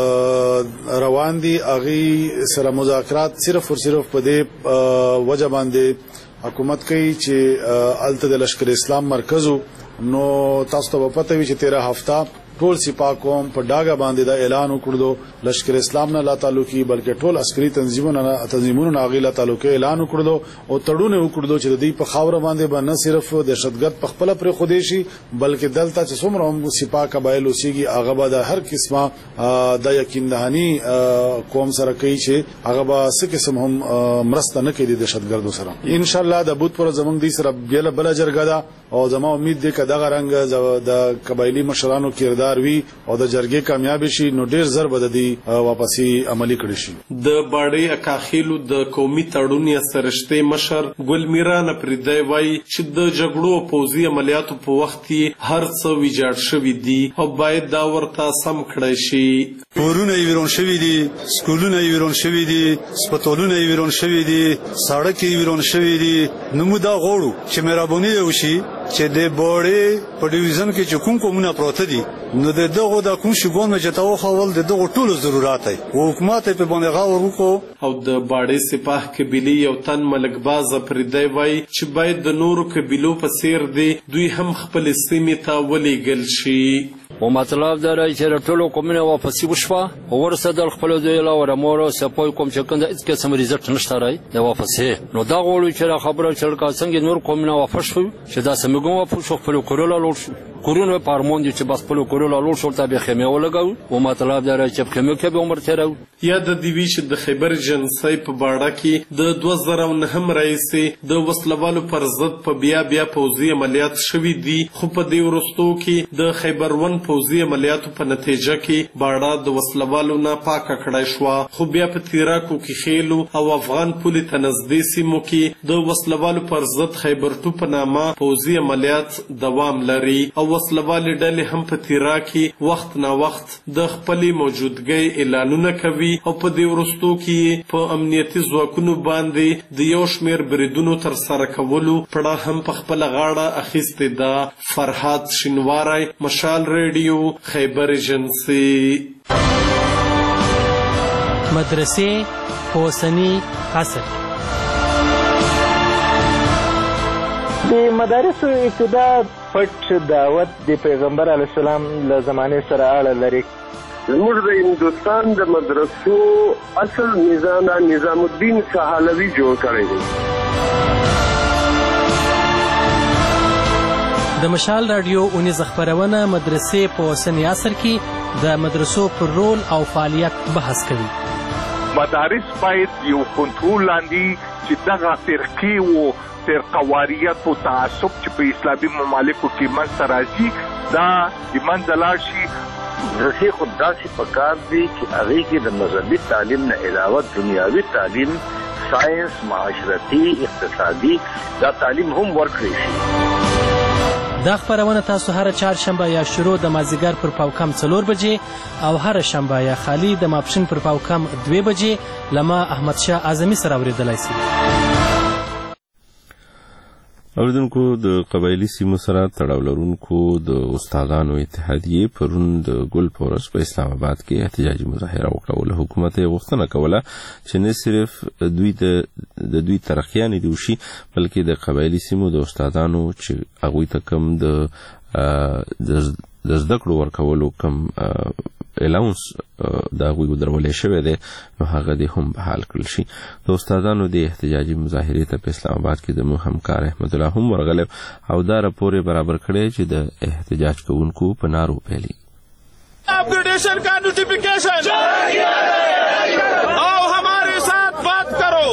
روان دي. هغه سره مذاکرات صرف او صرف په دې وجه باندې حکومت کوي چې الته د لشکر اسلام مرکزو نو تاسو ته پته وي چې تیرہ هفته ټول سپاه قوم په ډاګه باندې دا اعلان وکړو لشکر اسلام نه لا تعلقي بلکې ټول عسکري تنظیمونو نه تنظیمونو نه غیلا تعلقي اعلان وکړو او تړونه وکړو چې د دې په خاور باندې به نه صرف دهشتګرد په خپل پر خودیشي بلکې دلته چې څومره سپاه قبایل اوسېږي هغه به د هر قسمه د یقین دهاني قوم سره کوي چې هغه به څه قسم هم مرسته نه کوي د دهشتګردو سره. ان شاء الله د بوت پر زمونږ دي سره بل بل جرګه ده او زما امید ده چې دغه رنګ د قبایلی مشرانو کردار وی او د جرګې کامیاب شي نو ډیر زر بد دي واپسی عملی کړي شي. د باړې اکاخیلو د قومي تړون یا سرشته مشر ګل میران پردای وای چې د جګړو پوزي عملیاتو په وخت کې هر څه ویجاړ شوی دي او باید دا ورته سم کړی شي. کورونه ویرون شوی دي، سکولونه ویرون شوی دي، سپټولونه ویرون شوی دي، سړک ویرون شوی دي. نو موږ دا غواړو چې مهرباني وشي چې د باړې په ډیویژن کې چې کوم کومونه پروت دي نو د دغه د کوم شي ګون چې تاو خول د دغه ټولو ضرورت دی او حکومت په باندې غاور وکړو. او د باړې سپاه قبيله یو تن ملک باز پردای وای چې باید د نورو قبيلو په څیر دي دوی هم خپل سیمې ته ولېږل شي. و مطلب دا دی چې ټولو قومونه واپسی وشوه او ورسېدل خپلو ځایو له ورمورو سپوی کوم چې کوم د هېڅ قسم ریزلټ نشته دی د واپسې. نو دا غواړو چې خبره چې څنګه نور قومونه واپس شوي چې داسې موږ هم واپس شو خپلو کورو له لاړ شو. کورونه پارمون دي چې بس په کورو لاله شورته به خیمه ولګاو او مطلب دا چې خیمه کې به عمر تیرو یا د دیوی چې د خیبر جنسي په باړه کې د دوه زره نهم رئیس د وسلوالو پر ضد په بیا بیا پوځي عملیات شوي دي خو په دې وروستو کې د خیبر ون پوځي عملیاتو په نتیجه کې باړه د وسلوالو نه پاکه کړای شو خو بیا په تیراکو کې خېلو او افغان پولي ته نږدې سیمو کې د وسلوالو پر ضد خیبر ټو په نامه پوځي عملیات دوام لري او وسلوالې ډلې هم په تیرا کې وخت نا وخت د خپلې موجودګۍ اعلانونه کوي او په دې وروستو کې په امنیتي ځواکونو باندې د یو شمېر بریدونو تر سره کولو پړه هم په خپله غاړه اخیستې ده. فرهاد شینواری، مشال ریډیو، خیبر ایجنسي. مدرسې په اوسني عصر د مدارسو ابتدا پټ دعوت د پیغمبر علیه السلام له زمانې سره اړه لري. زموږ د هندوستان د مدرسو اصل نظام نظام الدین سهالوي جوړ کړی دی. د مشال رادیو اونیز خبرونه مدرسې په اوسني عصر کې د مدرسو پر رول او فعالیت بحث کوي. مدارس باید یو کنټرول لاندې چې دغه فرقې و فرقواریت او تعصب چې په اسلامي ممالکو کې منځته راځي دا د منځه لاړ شي. مدرسې خو داسې پکار دي چې هغې کې د مذهبي تعلیم نه علاوه دنیاوي تعلیم، ساینس، معاشرتي، اقتصادي دا تعلیم هم ورکړی شي. دا خبرونه تاسو هر چهارشنبه یا شروع د مازدیګر پر پاوکم څلور بجې او هر شنبه یا خالی د ماپښین پر پاوکم دوه بجې لما احمد شاه اعظمي سره اوریدلای شي. اوریدونکو د قبایلی سیمو سره تړاو لرونکو د استادانو اتحادیې پرون د ګل په ورځ په اسلام آباد کې احتجاجي مظاهره وکړه. له حکومت یې غوښتنه کوله چې نه صرف دوی د دوی ترقیانې دي وشي بلکې د قبایلی سیمو د استادانو چې هغوی ته کم د د زده کړو ورکولو کم الاونس دا هغوی ودرولې شوی دی نو هغه دې هم بحال کړل شي. د استادانو د احتجاجي مظاهرې ته په اسلام آباد کې د زموږ همکار احمد الله هم ورغلی او دا راپور یې برابر کړی چې د احتجاج کوونکو په نارو پیلي. अपग्रेडेशन का नोटिफिकेशन आओ हमारे साथ बात करो.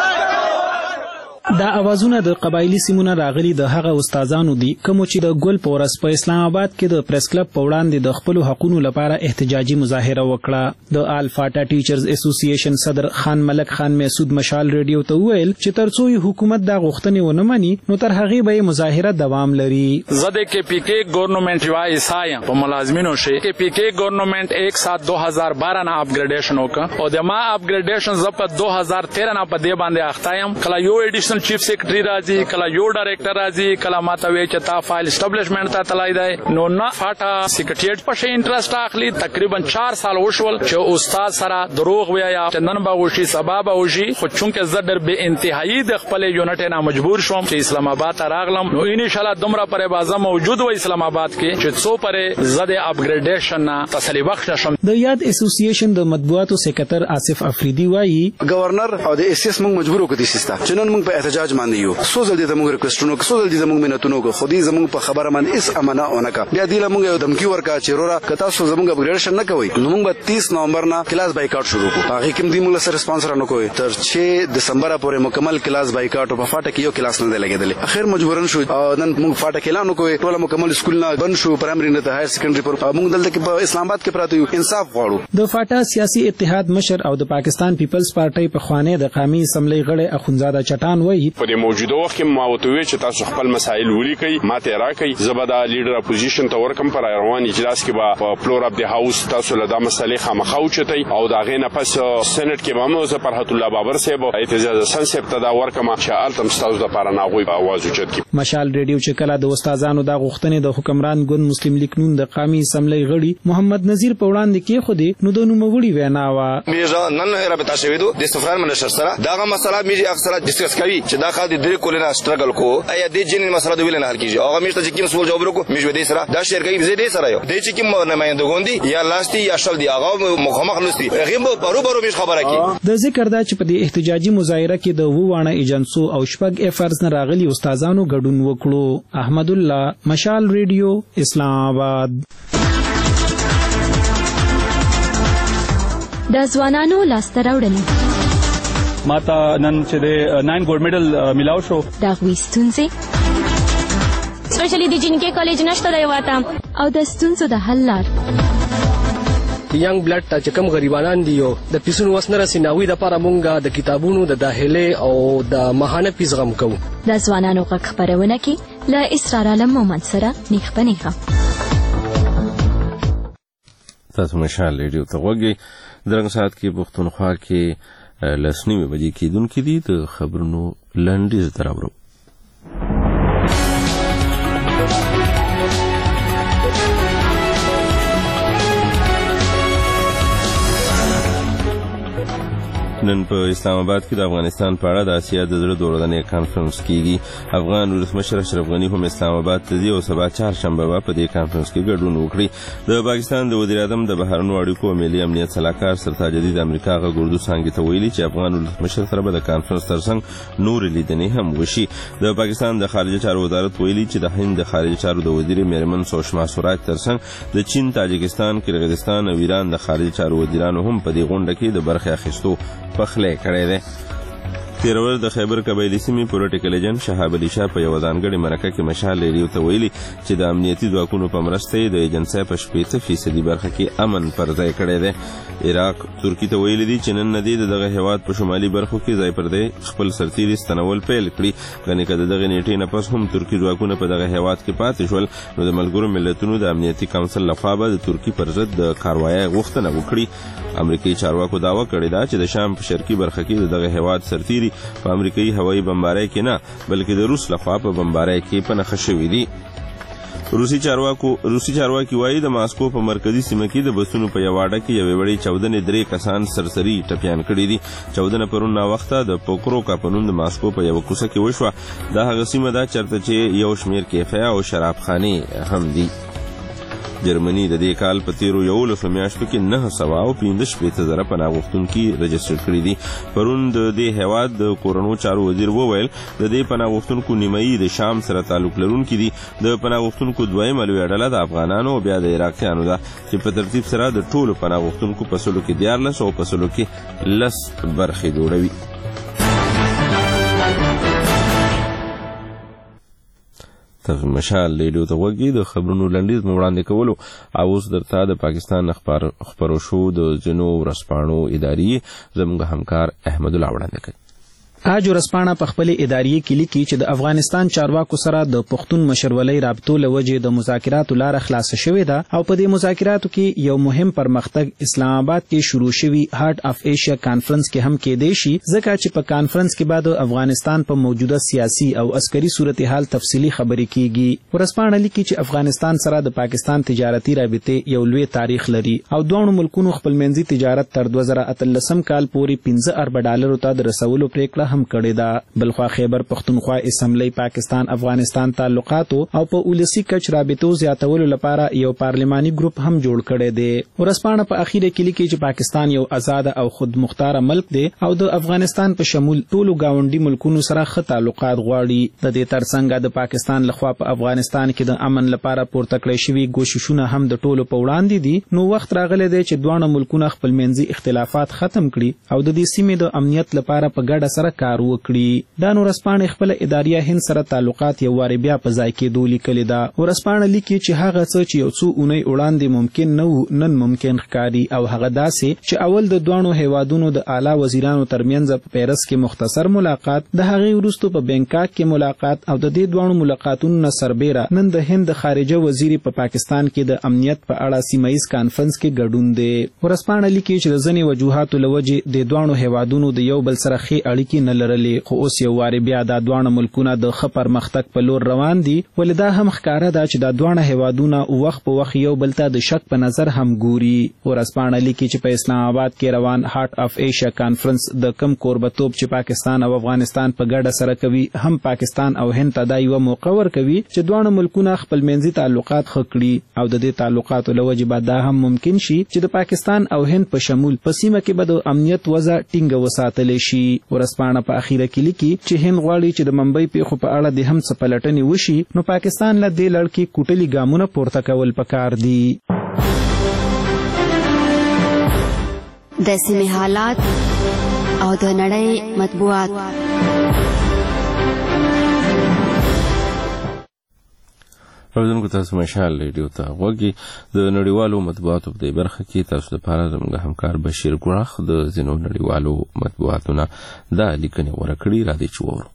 دا اوازونه د قبایلی سیمونه راغلي د هغه استادانو دي کوم چې د ګل په ورځ په اسلام آباد کې د پریس کلب په وړاندې د خپل حقوقو لپاره احتجاجي مظاهره وکړه. د الفاټا ټیچرز اسوسییشن صدر خان ملک خان مسعود مشال ریډیو ته ویل چې ترڅو حکومت دا غوښتنې ونه مني نو تر هغه به مظاهره دوام لري. زده کې پی کې گورنمنٹ وای سایا په ملازمینو شي کې پی کې گورنمنٹ एक सात दो हज़ार बारह نه اپګریډیشن وکړه او د ما اپګریډیشن ز په دو هزار تیرہ نه په دې باندې اختایم کله یو ایډیشنل چیف سیکریټری راځي کله یو ډایریکټر راځي کله ماته وی چې تا فایل اسټابلیشمنت ته تلای دی نو نه فاټا سیکریټریټ په شی انټرست اخلي. تقریبا چار سال وشول چې استاد سره دروغ ویا چې نن به وشي سبب وشي خو چونکه زدر به انتهایی د خپل یونټ نه مجبور شوم چې اسلام آباد ته راغلم نو ان شاء الله دومره پر بازه موجود و اسلام آباد کې چې څو پر زده اپګریډیشن نه تسلی بخش شم. د یاد اسوسییشن د مطبوعاتو سکرټر آصف افریدی وایي گورنر او د اس اس موږ مجبور وکړو سیستا چې نن موږ په احتجاج باندې یو سو ځل دې موږ ریکوېسټونو کو سو ځل دې موږ منتونو کو خو دې زموږ په خبره باندې اس امانه اونکا بیا دې موږ یو دمکی ورکا چې رورا کتا سو زموږ اپګریډیشن نه کوي نو موږ تیس نومبر نه کلاس بایکاټ شروع کو هغه کوم دې موږ سره ریسپانس را نه کوي تر چھ دسمبر پورې مکمل کلاس بایکاټ په فاټه کې یو کلاس نه لګیدل اخر مجبورن شو نن موږ فاټه کې اعلان کوي ټول مکمل سکول نه بند شو پرایمري نه هایر سیکنډري پر موږ دلته کې په اسلام آباد کې پراته یو انصاف غواړو. د فاټا سیاسي اتحاد مشر او د پاکستان پیپلز پارټي په خوانه د قومي اسمبلی غړي اخونزاده چټان وایي په موجوده وخت کې ما وتوي چې تاسو خپل مسایل ولیکئ ماته راکړئ زبدا لیډر اپوزیشن ته ورکم پر روان اجلاس کې به په فلور اف دی هاوس تاسو له دا مسلې خامخاو چتای او دا غینه پس سېنات کې به مو زه فرحت الله بابر صاحب اعتزاز حسن صاحب ته دا ورکم چې التم تاسو د پاره ناغوي आवाज اوچت کی. مشال ریډیو چې کله د استادانو د غوښتنې د حکمران ګوند مسلم لیگ نون د قومي اسمبلی غړي محمد نذیر په وړاندې کې خو دې نو د نوموړي وینا وا میرا نن رابطه شوی دو د سفران منشر سره دا مسله میږي اکثره ډیسکس کوي چې دا خاطر درې کولنه استراګل کو ایا د جن مسله د ویل نه حل کیږي هغه مشته چې کوم سوال جواب ورکو مې دې سره دا شعر کوي زه دې سره یو د چې کوم نمائنده غوندي یا لاستی یا شل دی هغه مخامخ نستی هغه پرو پرو مش خبره کی د ذکر دا چې په دې احتجاجي مظاهره کې د ووانه ایجنسو او شپږ افرز نه راغلي استادانو ګډون وکړو. احمد الله، مشال ریډیو، اسلام آباد. د ځوانانو لاسته راوړنې ماته نن چې د ناین ګولډ میډل ملاو شو دا غوي ستونزې سپیشلی د جنکې کالج نشته دی واته او د ستونزو د حل لار ینګ بلډ ته چې کوم غریبانان دي د پیسونو وس نه رسي ناوي د لپاره مونږه د کتابونو د داخله او د ماهانه فیس غم کوو. د ځوانانو غږ خپرونه کې له اسرار عالم مومند سره نیخ په نیخه. تاسو مشال ریډیو ته وګورئ. درنګ سات کې پښتونخوا کې لسنیمه بجې کېدونکې دي. د خبرونو لنډیز دراوړو. نن په اسلام آباد کې د افغانستان په اړه د آسیا د زړه دورانې کانفرنس کیږي. افغان ولسمشر اشرف غنی هم اسلام آباد ته ځي او سبا چهارشنبه په دې کانفرنس کې ګډون وکړي. د پاکستان د وزیر اعظم د بهرنیو اړیکو او ملي امنیت صلاحکار سرتاج جدید امریکا غ ګردو څنګه ته ویلي چې افغان ولسمشر سره به د کانفرنس ترڅنګ نور لیدنې هم وشي. د پاکستان د خارجه چارو وزارت ویلي چې د هند د خارجه چارو د وزیر میرمن سوشما سوراج ترڅنګ د چین، تاجکستان، کرغیزستان او ایران د خارجه چارو وزیرانو هم په دې غونډه کې د برخه اخیستو پخلی کړی دی. تیر ورځ د خیبر قبایلي سیمې پولیټیکل ایجنټ شهاب علي شاه په یو ځانګړې مرکه کې مشال ریډیو ته ویلي چې د امنیتي ځواکونو په مرسته یې د ایجنسۍ په شپېته فیصدي برخه کې امن پر ځای کړی دی. عراق ترکي ته ویلي دي چې نن نه دی دغه هیواد په شمالي برخو کې ځای پر ځای خپل سرتیري ستنول پیل کړي. ګنې که د دغه نیټې نه پس هم ترکي ځواکونه په دغه هیواد کې پاتې شول نو د ملګرو ملتونو د امنیتي کونسل لخوا به د ترکي پر ضد د کاروایۍ غوښتنه وکړي. امریکایي چارواکو دعوه کړې ده چې د شام په شرقي برخه کې د دغه هیواد سرتیري په امریکایي هوایي بمبارۍ کې نه بلکې د روس لخوا په بمبارۍ کې په نښه شوي دي. روسي چارواکو روسي چارواکي وایي د ماسکو په مرکزي سیمه کې د بسونو په یو اډه کې یوې وړې چاودنې درې کسان سرسري ټپیان کړي دي. چاودنه پرون ناوخته د پوکروکا په نوم د ماسکو په یوه کوڅه کې وشوه. دا هغه سیمه ده چېرته چې یو شمېر کیفه او شرابخانې هم دي. جرمني د دې کال په تیرو یولسو میاشتو کې نه سوه او پنځه شپېته زره پناه غوښتونکي رجسټر کړي دي. پرون د دې هیواد د کورنو چارو وزیر وویل د دې پناه غوښتونکو نیمایي د شام سره تعلق لرونکي دي. د پناه غوښتونکو دویمه لویه ډله د افغانانو او بیا د عراقیانو ده چې په ترتیب سره د ټولو پناه غوښتونکو په سلو کې دیارلس او په سلو کې لس برخې جوړوي. تاسو مشال ریډیو ته وګورئ. د خبرونو لنډیز مو وړاندې کولو او اوس درته د پاکستان خبرو شو د ځینو ورځپاڼو ادارې زموږ همکار احمد الله وړاندې کوي. آج ورځپاڼه په خپلې ادارې کې لیکي چې د افغانستان چارواکو سره د پښتون مشرولۍ رابطو له وجې د مذاکراتو لاره خلاصه شوې ده او په دې مذاکراتو کې یو مهم پرمختګ اسلام آباد کې شروع شوي هارت اف ایشیا کانفرنس کې هم کېدی شي ځکه چې په کانفرنس کې به د افغانستان په موجوده سیاسي او عسکري صورتحال تفصیلي خبرې کیږي. ورځپاڼه لیکي چې افغانستان سره د پاکستان تجارتي رابطې یو لوی تاریخ لري او دواړو ملکونو خپلمنځي تجارت تر دوه زره اتلسم کال پورې پنځه اربه ډالرو ته د رسولو پریکړه هم کړې ده. بلخوا خیبر پختونخوا اسمبلی پاکستان افغانستان تعلقاتو او په ولسی کچ رابطو زیاتولو لپاره یو پارلماني ګروپ هم جوړ کړی دی. ورځپاڼه په اخیره کې لیکي چې پاکستان یو آزاد او خود مختار ملک دی او د افغانستان په شمول ټولو گاونډي ملکونو سره ښه تعلقات غواړي. د دې ترڅنګ د پاکستان لخوا په افغانستان کې د امن لپاره پورته کړی شوي کوششونه هم د ټولو په وړاندې دي. نو وخت راغلی دی چې دواړه ملکونه خپلمنځي اختلافات ختم کړي او د دې سیمې د امنیت لپاره په ګډه سره کار وکړي. دا نو ورځپاڼه خپل اداریه هند سره تعلقات یو واري بیا په ځای کې لیکلي ده. ورځپاڼه لیکي چې هغه څه چې یو څو اونۍ وړاندې ممکن نه و نن ممکن ښکاري او هغه داسې چې اول د دوه هیوادونو د اعلی وزیرانو ترمنځ په پیرس کې مختصر ملاقات، د هغې وروسته په بینکاک کې ملاقات او د دې دوه ملاقاتونو نه سربیره نن د هند خارجه وزیر په پاکستان کې د امنیت په اړه سیمایي کانفرنس کې ګډون دی. ورځپاڼه لیکي چې د ځینې وجوهاتو له وجې د دوه هیوادونو د یو بل سره ښې اړیکې نه نه لرلې، خو اوس یو وارې بیا دا دواړه ملکونه د ښه پرمختګ په لور روان دي، ولې دا هم ښکاره ده چې دا دواړه هیوادونه وخت په وخت یو بل ته د شک په نظر هم ګوري. ورځپاڼه لیکي چې په اسلام آباد کې روان هارت اف ایشیا کانفرنس د کم کوربتوب چې پاکستان او افغانستان په ګډه سره کوي، هم پاکستان او هند ته دا یوه موقع ورکوي چې دواړه ملکونه خپلمنځي تعلقات ښه کړي، او د دې تعلقاتو له وجې به دا هم ممکن شي چې د پاکستان او هند په شمول په سیمه کې به د امنیت وضع ټینګه وساتلی شي. ورځپاڼه په اخیره کې لیکي چې هند غواړي چې د ممبۍ پیښو په اړه د هم څه پلټنې وشي، نو پاکستان له دې لړ کې کوټلي ګامونه پورته کول پکار دي. د سیمې حالات او د نړۍ مطبوعات. اوریدونکو تاسو مشال ریډیو ته غوږی. د نړیوالو مطبوعاتو په دې برخه کې تاسو لپاره زموږ همکار بشیر ګوراخ د ځینو نړیوالو مطبوعاتونه دا لیکنې ورکړي، را دي چې وورو.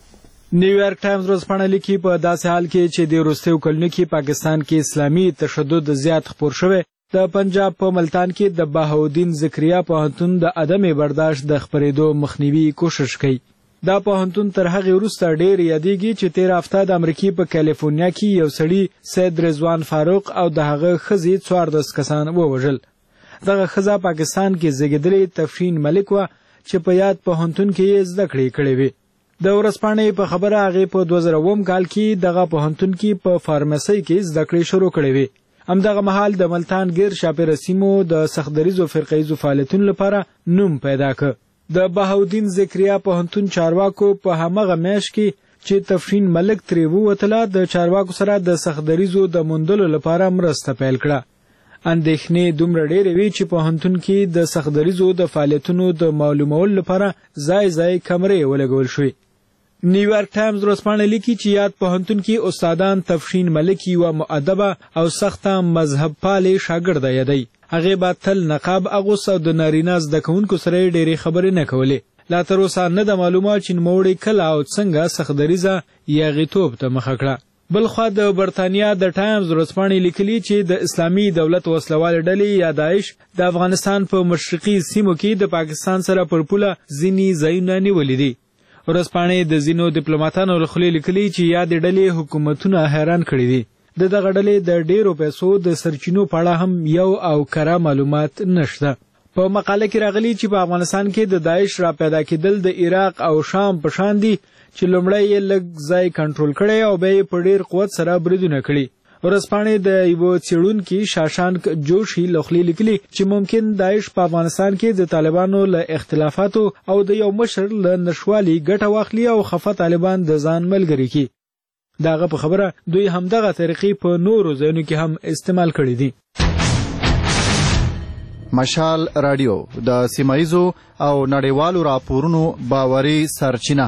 نیویارک ټایمز ورځپاڼه لیکي په داسې حال کې چې د وروستیو کلونو کې پاکستان کې اسلامي تشدد زیات خپور شوی، د پنجاب په ملتان کې د بهاودین ذکریا پوهنتون د عدم برداشت د خپرېدو مخنیوي کوشش کوي. دا پوهنتون تر هغې وروسته ډېر یادېږي چې تېره هفته د امریکې په کالیفورنیا کې یو سړي سید رضوان فاروق او د هغه ښځې څوارلس کسان ووژل. دغه ښځه پاکستان کې زېږېدلې تفرین ملک وه چې په یاد پوهنتون کې یې زده کړې کړې وې. د ورځپاڼې په خبره هغې په دوه زره اووم کال کې دغه پوهنتون کې په فارمسۍ کې زده کړې شروع کړې وې. همدغه مهال د ملتان ګیر شاپیره سیمو د سختدریزو فرقیزو فعالیتونو لپاره نوم پیدا کړ. د بهاودین ذکریا پوهنتون چارواکو په همغه میاشت کې چې تفرین ملک ترې ووتله، د چارواکو سره د سختدریزو د موندلو لپاره مرسته پیل کړه. اندېښنې دومره ډېرې وې چې پوهنتون کې د سختدریزو د فعالیتونو د معلومولو لپاره ځای ځای کمرې ولګول شوې. نیویارک ټایمز ورځپاڼه لیکي چې یاد پوهنتون کې استادان تفرین ملک یوه مؤدبه او سخته مذهب پالې شاګرده یادوي. هغې به تل نقاب اغوست او د نارینه زده کوونکو سره یې ډېرې خبرې نه کولې. لا تر اوسه نه ده معلومه چې نوموړي کله او څنګه سختدریزه یاغیتوب ته مخه کړه. بلخوا د برطانیا د ټایمز ورځپاڼې لیکلي چې د اسلامي دولت وسلوالې ډلې یا داعش د افغانستان په مشرقي سیمو کې د پاکستان سره پر پوله ځینې ځایونه نیولي دي. ورځپاڼې د ځینو ډیپلوماتانو له خولې لیکلي چې یادې ډلې حکومتونه حیران کړي دي. د دغه ډلې د ډېرو پیسو د سرچینو په اړه هم یو او کره معلومات نشته. په مقاله کې راغلي چې په افغانستان کې د داعش را پیدا کېدل د عراق او شام په شان دي چې لومړی یې لږ ځای کنټرول کړی او بیا یې په ډېر قوت سره بریدونه کړي. ورځپاڼې د یوه څېړونکي شاشانک جوشي له خولې لیکلي چې ممکن داعش په افغانستان کې د طالبانو له اختلافاتو او د یو مشر له نشوالي ګټه واخلي او خفه طالبان د ځان ملګري کړي. دغه په خبره دوی همدغه طریقې په نورو ځایونو کې هم استعمال کړي دي. مشال رادیو د سیمایزو او نړیوالو راپورونو باوري سرچینه.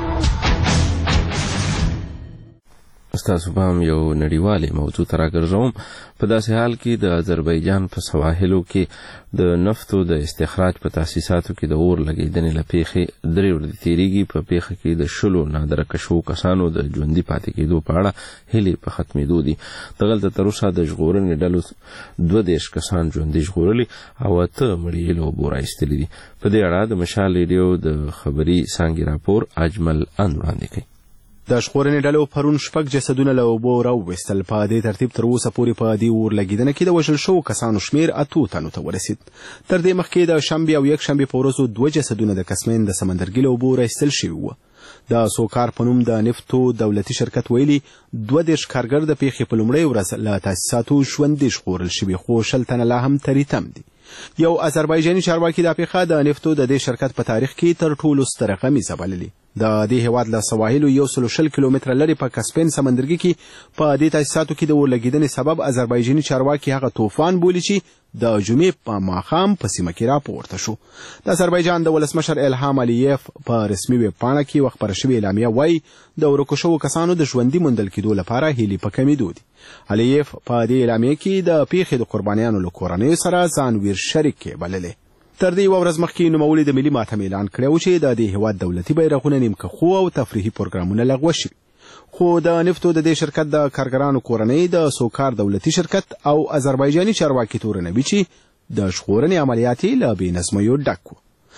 ستاسو په هم یو نړیوالې موضوع ته راګرځوم. په داسې حال کې د آذربایجان په سواحلو کې د نفتو د استخراج په تاسیساتو کې د اور لګېدنې له پیښې درې ورځې تېرېږي. په پیښه کې د شلو نادره شوو کسانو د ژوندي پاتې کېدو په اړه هیلې په ختمېدو دي. دغلته تر اوسه د ژغورنې ډلو دوه دېرش کسان ژوندي ژغورلي او اته مړي یې له اوبو رایستلي دي. په دې اړه د مشال ریډیو د خبري څانګې راپور اجمل اند وړاندې کوي. د ژغورنې ډلو پرون شپږ جسدونه له اوبو راوویستل. په دې ترتیب تر اوسه پورې په دې اور لګېدنه کې د وژل شوو کسانو شمېر اتو تنو ته ورسید. تر دې مخکې د شنبې او یکشنبې په ورځو دوه جسدونه د کسمین د سمندرګي له اوبو راایستل شوي وو. د سوکار په نوم د نفتو دولتي شرکت ویلي دوه دېرش کارګر د پیښې په لومړۍ ورځ له تاسیساتو ژوندي ژغورل شوي، خو شل تنه لا هم تریتم دي. یو آذربایجاني چارواکي دا پیښه د نفتو د دې شرکت په تاریخ کې تر ټولو ستره غمیزه بللې. د دې هیواد له سواحلو یو سلو شل کیلومتره لرې په کسپین سمندرګي کې په دې تاسیساتو کې د اور لګېدنې سبب آذربایجاني چارواکي هغه طوفان بولي چې د جمعې په ماښام په سیمه کې راپورته شو. د آذربایجان د ولسمشر الهام الیف په رسمي ویب پاڼه کې یوه خپره شوې اعلامیه وایي د ورکو شوو کسانو د ژوندي موندل کېدو لپاره هیلې په کمېدو دي. الیف په دې اعلامیه کې د پیښې د قربانیانو له کورنیو سره ځان ویر شریک بللې. تر دې یوه ورځ مخکې نوموړي د ملي ماتم اعلان کړی و چې د دې هیواد دولتي بیرغونه نیمکه خو او تفریحي پروګرامونه لغوه شوي. خو د نفتو د دې شرکت د کارګرانو کورنۍ د سوکار دولتي شرکت او آذربایجاني چارواکي تورنوي چې د ژغورنې عملیات یې له بې نظمیو ډک و.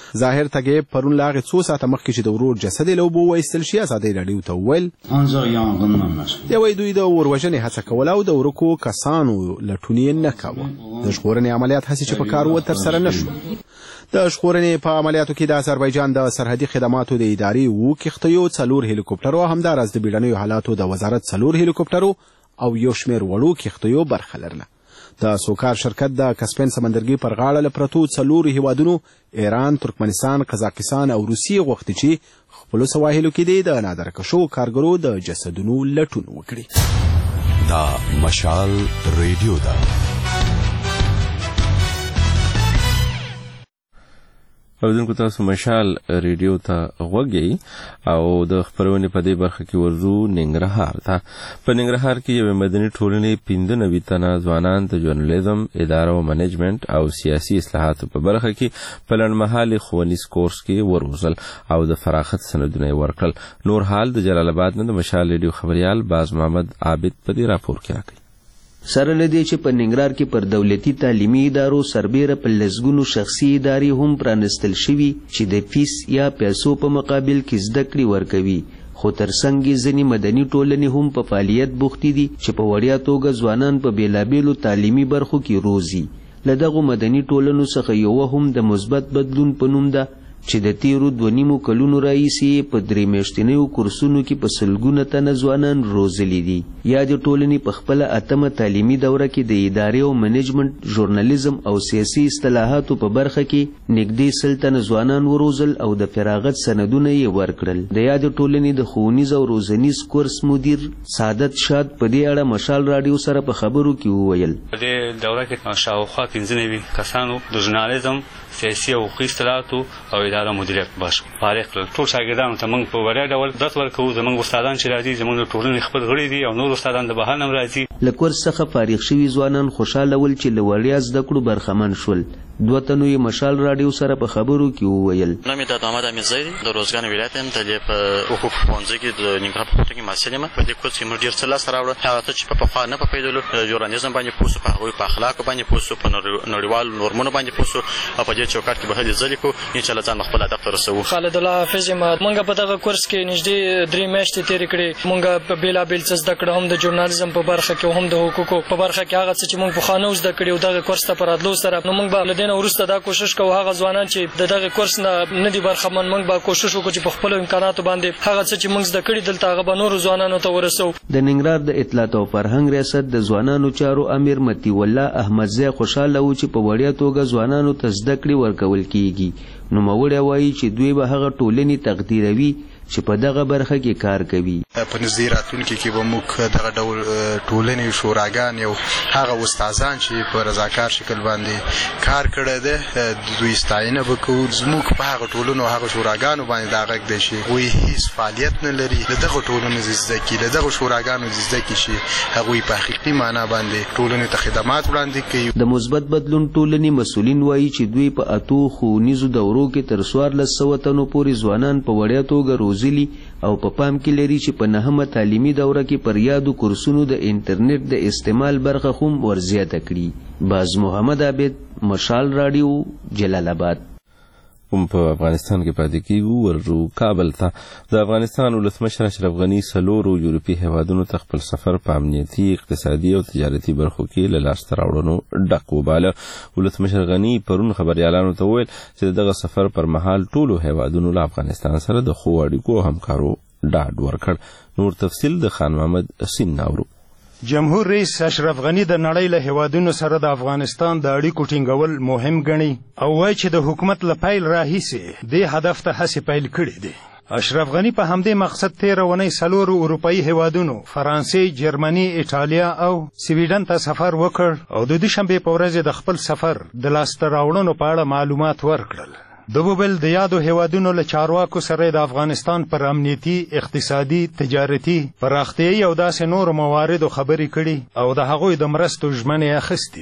ظاهر تګیب پرون له هغې څو ساعته مخکې چې د ورور جسد یې له اوبو وایستل شي ازادۍ راډیو ته وویل دی وایي دوی د اوروژنې هڅه کوله او د ورکو کسانو لټون یې نه کاوه. د ژغورنې عملیات هسې چې په کار و ترسره نه شو. د ژغورنې په عملیاتو کې د اذربایجان د سرحدي خدماتو د ادارې اووه کښتیو، څلور هلیکوپټرو، همداراز د بیړنیو حالاتو د وزارت څلور هلیکوپټرو او یو شمېر وړو کښتیو برخه لرله. د سوکار شرکت د کسپین سمندرګي پر غاړه له پرتو څلورو هیوادونو ایران، ترکمنستان، قزاقستان او روسیې غوښتي چې خپلو سواحلو کې د نادرکه شوو کارګرو د جسدونو لټون وکړي. دا مشال ریډیو ده. اوریدونکو تاسو مشال ریډیو ته غوږی او د خبرونې په دې برخه کې ورزو ننګرهار ته. په ننګرهار کې یو مدني ټولنې پنځه نوي تنه ځوانان د ژورنالیزم، اداره او منیجمنت او سیاسي اصلاحاتو په برخه کې په لنډمهالي ښوونیز کورس کې وروزل او د فراغت سندونه یې ورکړل. نور حال د جلال آباد نه د مشال ریډیو خبريال باز محمد عابد په دې راپور کې راکړي. سره لدی چې په ننګرهار کې پر دولتي تعلیمي ادارو سربیره په لسګونو شخصي ادارې هم پرانستل شوي چې د فیس یا پیسو په مقابل کې زده کړې ورکوي، خو ترڅنګ یې ځینې مدني ټولنې هم په فعالیت بوختې دي چې په وړیا توګه ځوانان په بېلابېلو تعلیمي برخو کې روزي. له دغو مدني ټولنو څخه یوه هم د مثبت بدلون په نوم ده چې د تیرو دوه نیمو کلونو راهیسې په درې میاشتنیو کورسونو کې په سلګونه تنه ځوانان روزلي دي. یا د ټولنې په خپله اتمه تعلیمي دوره کې د ادارې او منیجمنت، ژورنالیزم او سیاسي اصطلاحاتو په برخه کې نږدې سل تنه ځوانان وروزل او د فراغت سندونه یې ورکړل. د یاد ټولنې د ښوونیز او روزنیز کورس مدیر سعادت شاد په دې اړه مشال راډیو سره په خبرو کې وویل. په دې دوره کې شاوخوا پنځه نوي کسانو د ژورنالیزم، سیاسي او حقوقي اصطلاحاتو او اداره مدیریت بشو فارغ کړل. ټول شاګردانو ته موږ په وړیا ډول درس ورکوو. زموږ استادان چې راځي زموږ د ټولنې خپل غړي دي او نور استادان د بهر نه راځي. له کورس څخه فارغ شوي ځوانان خوشحاله ول چې له وړیا زده کړو برخمن شول. دوه تنو یې مشال راډیو سره په خبرو کې وویل. نوم یې د محمد امین زید د روزګان ولایت یم. د په حقوق پوهنځي کې د ننګرهار په کوټه کې محصل یم. په دې کورس کې موږ ډېر څه لاسته راوړل. هغه څه چې په پخوا نه په پوهېدلو، ژورنالیزم باندې پوه سو، په هغوی په اخلاقو باندې پوه سو، په نړیوالو نورمونو باندې پوه سو او په دې چوکاټ کې به هلې ځلې کړو. انشاءالله ځان خپل هدف ته رسوو. خالد الله حافظ یم. موږ په دغه کورس کې نږدې درې میاشتې تېرې کړې. موږ په بېلابېل څه زده کړه، هم د ژورنالیزم په برخه کې هم د حقوقو په برخه کې. هغه څه چې موږ پخوا نه زده کړي او دغه کورس ته په راتلو سره نو موږ به له دې نه وروسته دا کوشش کوو هغه ځوانان چې د دغه کورس نه نه دي برخمن، موږ به کوشش وکړو چې په خپلو امکاناتو باندې هغه څه چې موږ زده کړي دلته هغه به نورو ځوانانو ته ورسوو. د ننګرهار د اطلاعات او فرهنګ ریاست د ځوانانو چارو امیر مطیع الله احمدزی خوشحاله و چې په وړیا توګه ځوانانو ته زده کړې ورکول کیږي. نوموړی وایي چې دوی به هغه ټولنې تقدیروي چې په دغه برخه کې کار کوي. په نږدې راتلونکي کې به موږ دغه ډول ټولنې، شوراګانې او هغه استادان چې په رضاکار شکل باندې کار کړی دی د دوی ستاینه به کوو. زموږ په هغه ټولنو هغه شوراګانو باندې دا غږ دی چې هغوی هېڅ فعالیت نه لري. له دغه ټولنو دې زده کړي، له دغه شوراګانو دې زده کړي چې هغوی په حقیقي معنا باندې ټولنې ته خدمات وړاندې کوي. د مثبت بدلون ټولنې مسؤلین وایي چې دوی په اتو ښوونیزو دورو کې تر څوارلس سوه تنو پورې ځوانان په وړیا توګه روزلي او په پام کې لري چې په نهمه تعلیمي دوره کې پر یادو کورسونو د انټرنیټ د استعمال برخه هم ورزیاته کړي. باز محمد عابد، مشال راډیو، جلال آباد. هم په افغانستان کې پاتې کیږو. ورجو کابل ته. د افغانستان ولسمشر اشرف غني څلورو یورپي هیوادونو ته خپل سفر په امنیتي، اقتصادي او تجارتي برخو کې له لاسته راوړنو ډک وباله. ولسمشر غني پرون خبريالانو ته وویل چې دغه سفر پر مهال ټولو هیوادونو له افغانستان سره د ښو اړیکو او همکارو ډاډ ورکړ. نور تفصیل د خان محمد سین ناورو. جمهور رئیس اشرف غني د نړۍ له هیوادونو سره د افغانستان د اړیکو ټینګول مهم ګڼي او وایي چې د حکومت له پیل راهیسې دې هدف ته هڅې پیل کړي دي. اشرف غني په همدې مقصد تېره اونۍ څلورو اروپایي هیوادونو فرانسې، جرمني، ایټالیا او سویډن ته سفر وکړ او د دوشنبې په ورځ د خپل سفر د لاسته راوړنو په اړه معلومات ورکړل. د بوبل د یادو هیوادونو له چارواکو سره د افغانستان پر امنیتي، اقتصادي، تجارتي، پراختیایي او داسې نورو مواردو خبرې کړي او د هغوی د مرستو ژمنې اخیستې دي.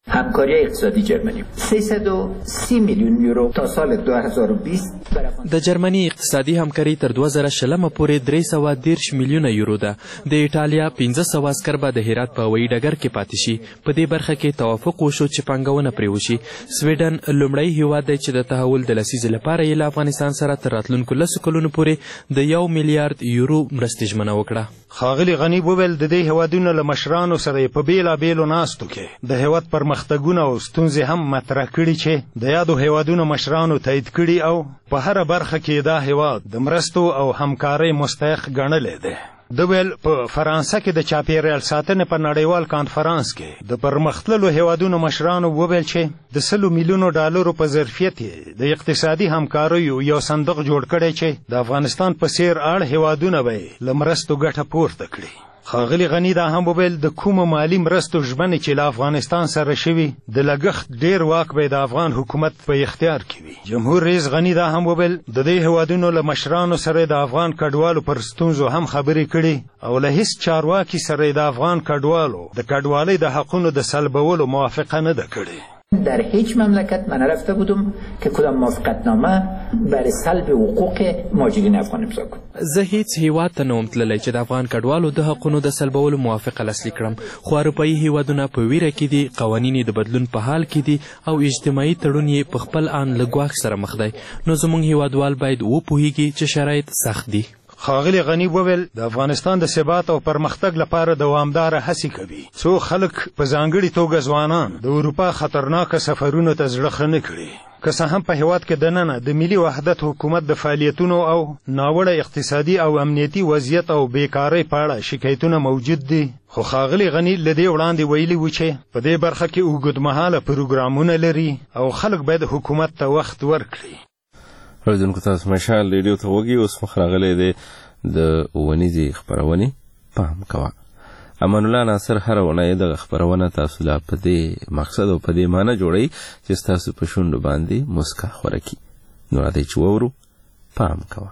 همکاری اقتصادی جرمنی سیصد و سی میلیون یورو تا سال دو هزار و بیست. د جرمني اقتصادي همکاري تر دوه زره شلمه پورې درې سوه دېرش میلیونه یورو ده. د ایټالیا پنځه سوه عسکر به د هرات په هوایي ډګر کې پاتې شي. په دې برخه کې توافق وشو چې پانګونه پرې وشي. سویډن لومړی هیواد دی چې د تحول د لسیزې لپاره یې له افغانستان سره تر راتلونکو لسو کلونو پورې د یو میلیارډ یورو مرستې ژمنه وکړه. ښاغلي غني وویل د دې هیوادونو له مشرانو سره په بېلابېلو ناستو کې د هیواد پرمختګونه او ستونزې هم مطرح کړي چې د یادو هیوادونو مشرانو تایید کړي او په هره برخه کې دا هیواد د مرستو او همکارۍ مستحق ګڼلی دی. د ویل په فرانسه کې د چاپیریال ساتنې په نړیوال کانفرانس کې د پرمختللو هیوادونو مشرانو وویل چې د سلو میلیونو ډالرو په ظرفیت یې د اقتصادي همکاریو یو صندوق جوړ کړی چې د افغانستان په څیر اړ هیوادونه به یې له مرستو ګټه پورته کړي. ښاغلي غني دا هم وویل د کومو مالي مرستو ژمنې چې له افغانستان سره شوي د لګښت ډیر واک به د افغان حکومت په اختیار کې وي. جمهور رئیس غني دا هم وویل د دې هیوادونو له مشرانو سره د افغان کډوالو پر ستونزو هم خبرې کړي او له هیڅ چارواکي سره د افغان کډوالو د کډوالۍ د حقونو د سلبولو موافقه نه ده کړې. در هیچ مملکت من نرفته بودم که کدام موافقتنامه برای سلب حقوق مهاجرین افغان امضا کنم. زه هیڅ هیواد ته نه وم تللی چې د افغان کډوالو د حقونو د سلبولو موافقه لاسلیک کړم، خو اروپایي هیوادونه په ویره کې دي، قوانین یې د بدلون په حال کې دي او اجتماعي تړون یې په خپل آن له ګواښ سره مخ دی. نو زموږ هیوادوال باید وپوهیږي چې شرایط سخت دي. ښاغلي غني وویل د افغانستان د ثبات او پرمختګ لپاره دوامداره هڅې کوي. څو خلک په ځانګړې توګه ځوانان د اروپا خطرناکه سفرونو ته زړه ښه نه کړي. که څه هم په هیواد کې دننه د ملي وحدت حکومت د فعالیتونو او ناوړه اقتصادي او امنیتي وضعیت او بیکارۍ په اړه شکایتونه موجود دي، خو ښاغلي غني له دې وړاندې ویلي و چې په دې برخه کې اوږدمهاله پروګرامونه لري او خلک باید حکومت ته وخت ورکړي. اوریدونکو تاسو مشال ریډیو ته وګورئ. اوس مخ راغلی دی د ونیزې خپرونې پام کوه. امان الله ناصر هره اونۍ دغه خپرونه تاسو لا په دې مقصد او په دې معنی جوړوي چې ستاسو په شونډو باندې مسکا خوره کړي. نو راځئ چې واورو. پام کوه.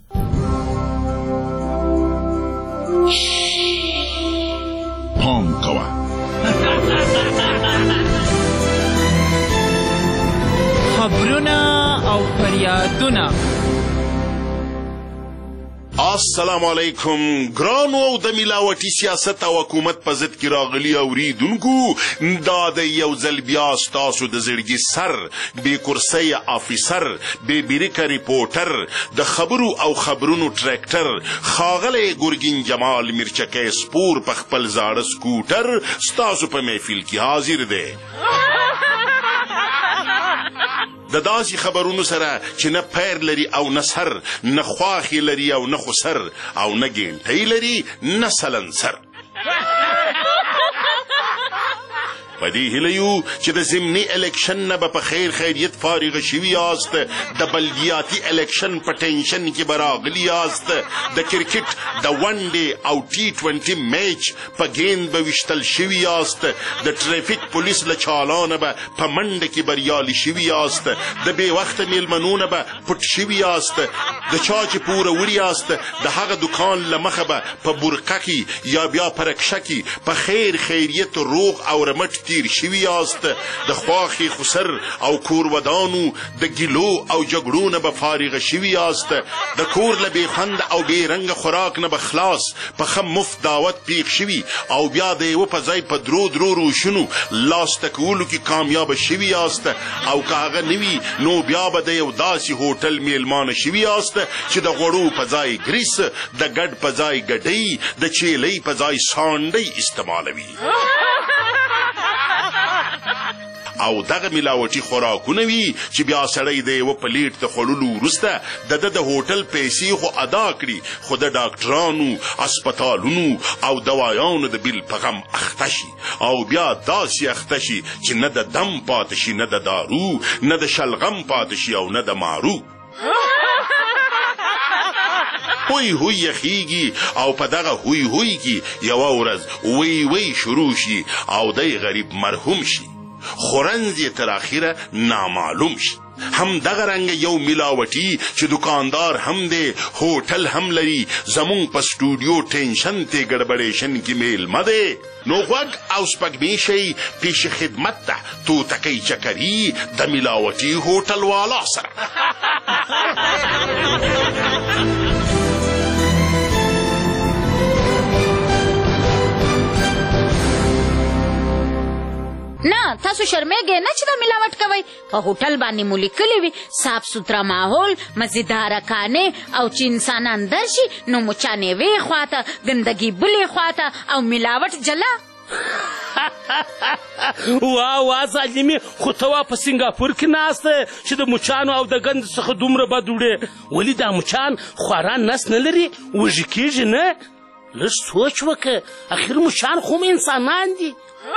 پام کوه. خبرونه او فریادونه. السلام علیکم ګرانو او د ملاوټي سیاست او حکومت په ضد کې راغلي اوریدونکو، دا د یو ځل بیا ستاسو د زړګي سر بې کرسۍ افیسر بې بریکه ریپورټر د خبرو او خبرونو ټریکټر ښاغلی ګرګین جمال میرچکی سپور په خپل زاړه سکوټر ستاسو په محفل کې حاضر دی. د داسې خبرونو سره چې نه پیر لري او نه سر، نه خواخې لري او نه خسر، او نه ګینټۍ لري نه سلنسر. په دې هیله یو چې د ضمني الیکشن نه به په خیر خیریت فارغه شوي یاست، د بلدیاتي الیکشن په ټینشن کې به راغلي یاست، د کرکټ د ون ډے او ټي ټوینټي میچ په گیند به ویشتل شوي یاست، د ټریفک پولیس له چالانه به په منډه کې بریالي شوي یاست، د بې وخته میلمنونه به پټ شوي یاست، د چا چې پوره وړي یاست د هغه دکان له مخه به په برقه کې یا بیا په رکشه کې په خیر خیریت روغ او رمټ تیر شوي یاست، د خواخې خسر او کور ودانو د ګیلو او جګړو نه به فارغه شوي یاست، د کور له بې خوند او بې رنګه خوراک نه به خلاص په ښه مفت دعوت پیښ شوي او بیا د یوه په ځای په درو درو روشونو لاسته کولو کې کامیابه شوي یاست، او که هغه نه وي نو بیا به د یو داسې هوټل میلمانه شوي یاست چې د غوړو په ځای ګریس، د ګډ په ځای ګډۍ، د چیلۍ په ځای سانډۍ استعمالوي. او دغه ملاوټي خوراکونه وي چې بیا سړی د یوه پلیټ د خوړلو وروسته د ده د هوټل پیسې خو ادا کړي، خو د ډاکټرانو، اسپتالونو او دوایانو د بیل په غم اخته شي، او بیا داسې اخته شي چې نه د دم پاتې شي، نه د دارو، نه د شلغم پاتې شي او نه د مارو. هوی هوی یخیږي او په دغه هوی هوی کې یوه ورځ وی وی شروع شي او دی غریب مرحوم شي. خورنز یې تر اخره نامعلوم شي. هم دغه رنګ یو ملاوټي چې دکاندار هم دی هوټل هم لري زمون په سټوډیو ټینشن ته ګډبډیشن کې میل مده نو غوږ او سپګمی شي پیش خدمت ته تو تکي چکري د ملاوټي هوټل والا سره. نه تاسو شرمېږئ نه چې دا ملاوټ کوئ. په هوټل باندې مو لیکلي وي صاف سوتره ماحول مزیداره کانې او چې انسانان درشي نو مچانې وې خواته ګندګي بلې خواته او ملاوټ جلا. وا وا ظالمې خو ته وا په سنګاپور کې ناسته چې د مچانو او د ګند څخه دومره بد وړې. ولې دا مچان خورا نس نه لري وږي کېږي نه؟ لږ سوچ وکړه اخر مچان خو م انسانان دي.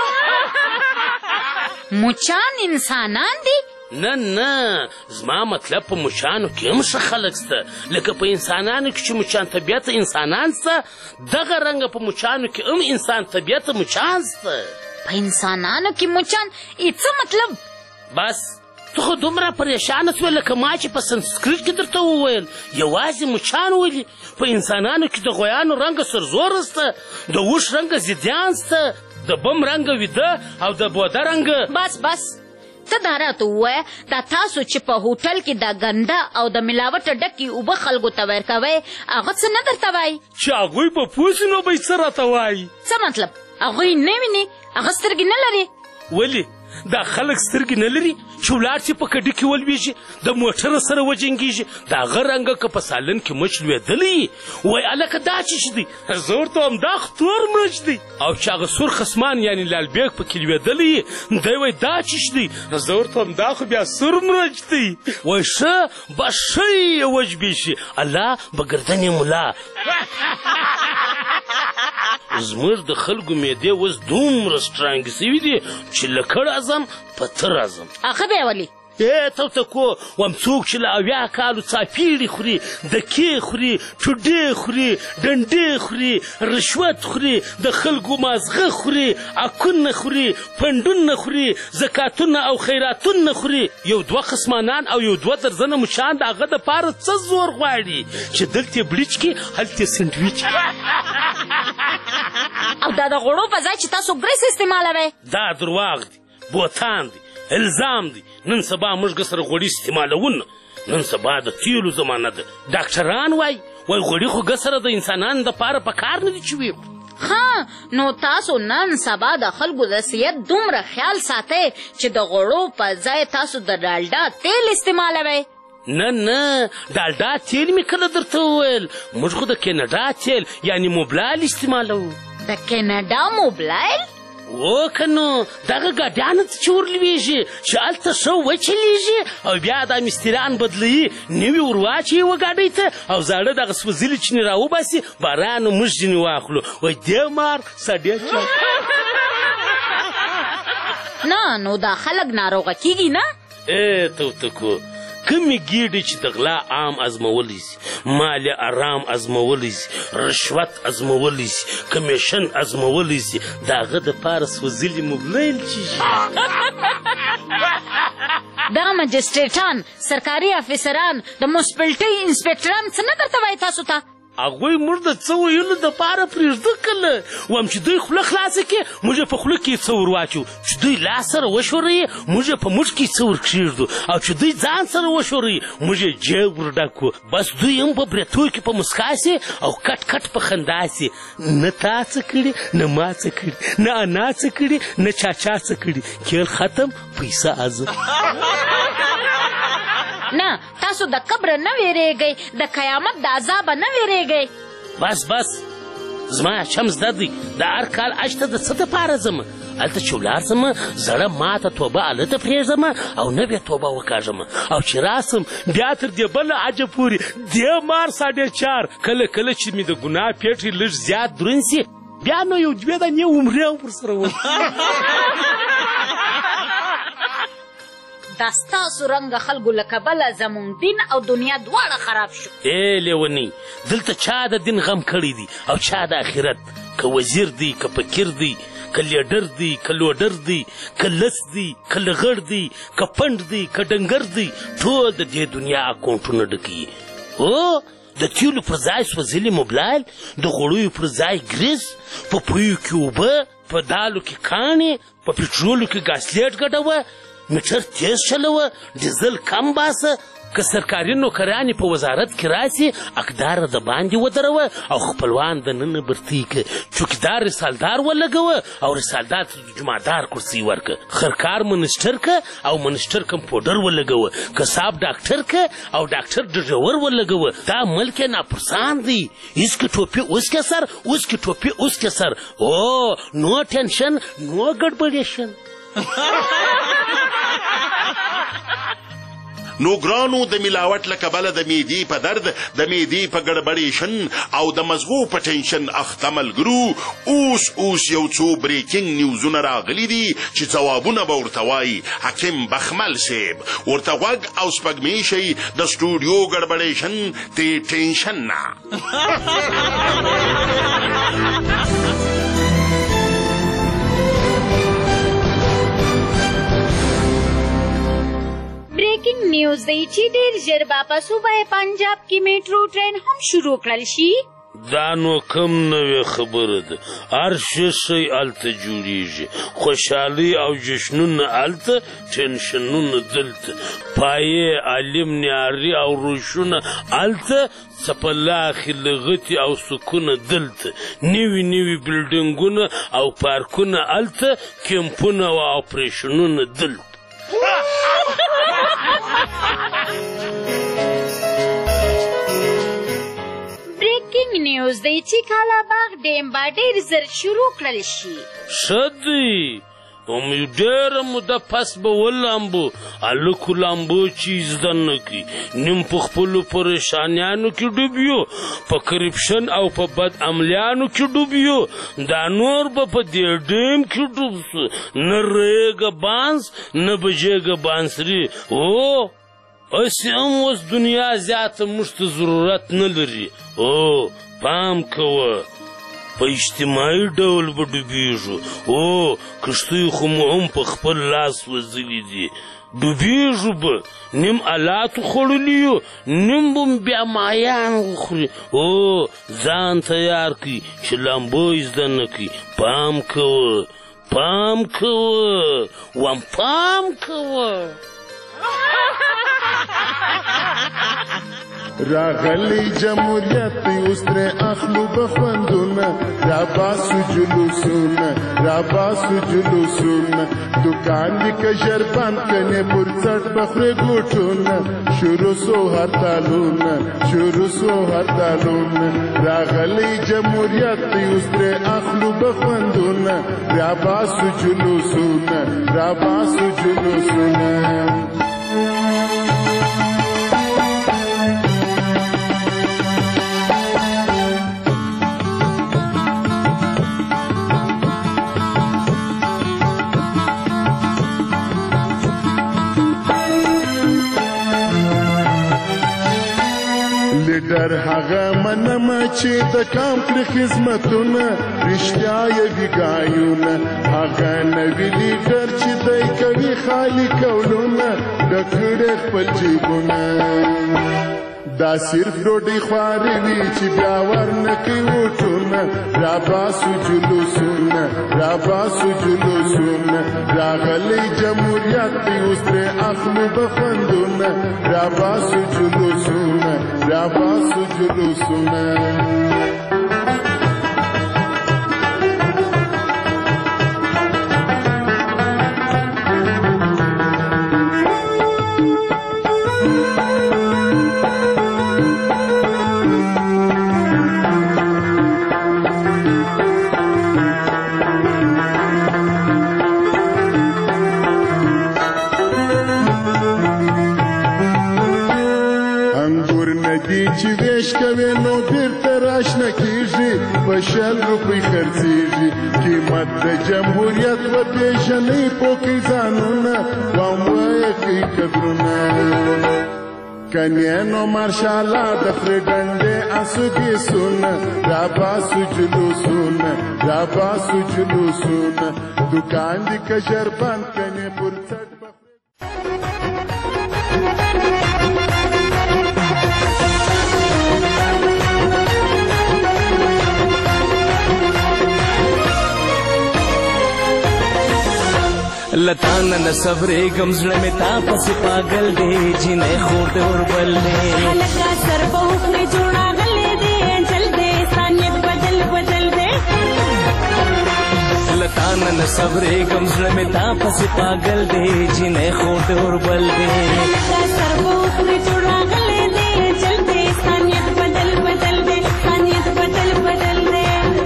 مچان انسانان دي؟ نه نه زما مطلب په مچانو کې هم ښه خلک شته لکه په انسانانو کې چې مچان طبیعته انسانان شته دغه رنګه په مچانو کې هم انسان طبیعته مچان شته. په انسانانو کې مچان ای څه مطلب؟ بس ته خو دومره پریشانه شوې لکه ما چې په سنسکریت کې درته وویل یوازې مچان ولي. په انسانانو کې د غویانو رنګه سرزوره شته د اوښ رنګه ضدیان شته د بم رنګه ویده او د بوده رنګه. بس بس ته دا راته ووایه دا تاسو چې په هوټل کې دا ګنده او د ملاوټه ډکې اوبه خلکو ته ورکوئ هغه څه نه درته وایي؟ چې هغوی به پوه شي نو به یې څه راته وایي. څه مطلب؟ هغوی نه ویني هغه سترګې نه لري. ولې دا خلک سترګې نه لري چې ولاړ شي په کډه کې ولویږي د موټر سره وجنګېږي د هغه رنګه که په سالن کې مچ لوېدلی وایي هلکه دا چیش دی زه ورته وایم دا خو تور مچ دی او چې هغه سور خسمان یعنې لالبیګ پکې لوېدلی دی وایي دا چیش دی زه ورته وایم دا خو بیا سور مرچ دی وایي ښه به ښه یې وجبېږي الله به ګردنې ملا. زموږ د خلکو معدې اوس دومره سټرانګې سوي دي چې لکړ ازم پتر ازم. هغه بیا ولې؟ ای توتکو وم څوک چې له اویا کالو څاپیړې خوري دکې خوري ټوډې خوري ډنډې خوري رشوت خوري د خلکو مازغه خوري اکونه خوري فنډونه خوري زکاتونه او خیراتونه خوري یو دوه خصمانان او یو دوه درځنه مچان د هغه دپاره څه زور غواړي چې دلته بلیچ کې هلته سینډویچ. او دا د غوړو په ځای چې تاسو ګریس استعمالوئ دا درواغ دي بوتان دي الزام دی. نن سبا موږ سره غوړي استعمالون نن سبا د تیلو زمانه ده. ډاکټران وای وای غوړي خو ګسره د انسانانو دپاره په کار نه دي چې وي. ها نو تاسو نن سبا د خلکو د صحت دومره خیال ساتئ چې د غوړو په ځای تاسو د ډالډا تیل استعمالوئ. نه نه ډالډا تیل مې کله درته وویل موږ خو د کینیډا تیل یعنې موبلایل استعمالوو. د کینیډا موبلایل؟ او که نو دغه ګاډیانو ته چې ورلوېږي چې هلته ښه وچلیږي او بیا دا مستریان بدلوي نوي ور واچوي یوه ګاډۍ ته او زاړه دغه سوځلي چینې راوباسي بارانو موږ ځینې واخلو وایي دې مار سډې چا. نه نو دا خلک ناروغه کېږي نه؟ ای توتکو کمې ګیډې چې د غلا عام ازمولی سي مال ارام ازمولی سي رشوت ازمولی سي کمیشن ازمولی سي د هغه دپاره سوځلي موبلایل چیږي. دا مجسټریټان سرکاري افیسران د موسپلټۍ انسپکټران څه نه درته وایي تاسو ته؟ هغوی موږ د څه ویلو دپاره پرېږده کله وایم چې دوی خوله خلاصه کړي موږ یې په خوله کې څه ور واچو چې دوی لاس سره وشوروي موږ یې په موټ کې څه ور کښېږدو او چې دوی ځان سره وشوروي موږ یې جیب ور ډک کړو بس دوی هم په برېتو کې په مسکا سي او کټ کټ په خندا سي نه تا څه کړي نه ما څه کړي نه انا څه کړي نه چاچا څه کړي کیل ختم پیسه ازه. نه تاسو د قبر نه ویریږئ د قیامت د عذابه نه ویریږئ. بس بس زما چم زده دی د هر کال حج ته د څه دپاره ځم هلته چې ولاړ سم زړه ماته توبه هلته پرېږدم او نوې توبه وکاږم او چې راسم بیا تر دې بله حجه پورې دې مار ساډې چار کله کله چې مې د ګناه پیټې لږ زیات دروند سي بیا نو یو دوې دانې عمرې هم ورسره وکړي. دا ستاسو رنګه خلکو له کبله زموږ دین او دنیا دواړه خراب شو. ای لیونی دلته چا د دین غم کړی دی او چا د آخرت که وزیر دی که فقیر دی که لیډر دی که لوډر دی که لس دی که لغړ دی که پنډ دی که ډنګر دی ټول د دې دنیا اکاونټونه ډکوي. هو د تیلو پر ځای سوځلي موبلایل، د غوړیو پر ځای ګریس، په پویو کې اوبه، په دالو کې کاڼې، په پټرولو کې ګاسلیټ ګډوه، میټر تیز چلوه، ډیزل کم باسه. که سرکاري نوکرانې په وزارت کې راسي اقداره د باندې ودروه او خپلوان د ننه برتي که چوکیدار رسالدار ولګوه او رسالدار ته د جمعدار کرسي ورکه، خرکار منسټر که او منسټر کمپوډر ولګوه، کساب ډاکټر که او ډاکټر ډډور ولګوه. دا ملک ناپرسان دی. اس کی ټوپی اوس کې سر، اوس کی ټوپی اوس کې سر. او نو ټینشن نو ګډبډیشن. نو ګرانو د ملاوټ له کبله د معدې په درد، د معدې په ګډبډیشن او د مزغو په ټینشن اخته ملګرو اوس اوس یو څو بریکینګ نیوزونه راغلي دي چې ځوابونه به ورته وایي حکیم بخمل صاحب. ورته غوږ او سپږمې شئ د سټوډیو ګډبډیشن ته ټینشن نه. Breaking news دی چې ډېر ژر به په صوبه پنجاب کې میټرو ټرین هم شروع کړل شي. دا نو کم نوې خبره ده. هر څه شی هلته جوړیږي، خوشحالي او جشنونه هلته، ټینشنونه دلته، پایې عالم نیاري او روشونه هلته، څپلاخې لغتې او سکونه دلته، نوي نوي بلډینګونه او پارکونه هلته، کیمپونه او اپریشنونه دلته. بریکینګ نیوز دی چې کالا باغ ډیم به ډېر زر شروع کړل شي. ښه دی. ډېره موده پس به ولامبو هلکو لامبو چې زده نه کړي، نیم په خپلو پریشانیانو کې ډوب یو، په کرپشن او په بد عملیانو کې ډوب یو. دا نور به په دې ډیم کې ډوب سو، نه ریږه بانس نه بجېږه بانسري. او هسې هم اوس دنیا زیاته موږ ته ضرورت نه لري. او پام کوه، په اجتماعي ډول به ډوبېږو. او کښتۍ خو مو هم په خپل لاس وځلي دي. ډوبېږو به، نیم الاتو خوړلي یو، نیم به بیا مایان وخوري. او ځان تیار کړي چې لامبو زده نه کړي. پام کوه، پام کوه، وام پام کوه. راغلی جمهوریت اوس ترې اخلو بخوندونه، راباسو جلوسونه، راباسو جلوسونه، دکان دې که ژر بند کنې پر څټ بخورې ګوټونه، شروع سو هرتالونه، شروع سو هرتالونه. راغلی جمهوریت اوس ترې اخلو بخوندونه، راباسو جلوسونه، راباسو جلوسونه. لیډر هغه منم چې د کام کړي خدمتونه، رښتیا یې ویګایونه، هغه نوي لیډر چې دی کوي خالي کولونه، ډک کړي خپل جیبونه. دا صرف ډوډۍ خواري وي چې بیا ورنه کوي وټونه، راباسو جلوسونه، راباسو جلوسونه. راغلی جمهوریت دی اوس ترې اخلو بخوندونه، راباسو جلوسونه، راباسو جلوسونه. چې ویش کوي نو بیرته راشنه کېږي، په شل روپۍ خرڅېږي. قیمت د جمهوریت وپېژنئ پوکئ ځانونه، قوم وایه کوي قدرونه. کنې نو مارشاله د خرې ډنډې اسودی سون را باسو جلوسون را باسو جلوسون دکان دی کشر بند کنه پرڅټ लताना न सबरे गमजड़ में तापस पागल दे जिन्हें खोट और बल दे लगा सर बहुत में जोड़ा गले दे जल दे सानियत बदल बदल दे लताना न सबरे गमजड़ में तापस पागल दे जिन्हें खोट और बल दे लगा सर बहुत में जोड़ा गले दे जल दे सानियत बदल बदल दे सानियत बदल बदल दे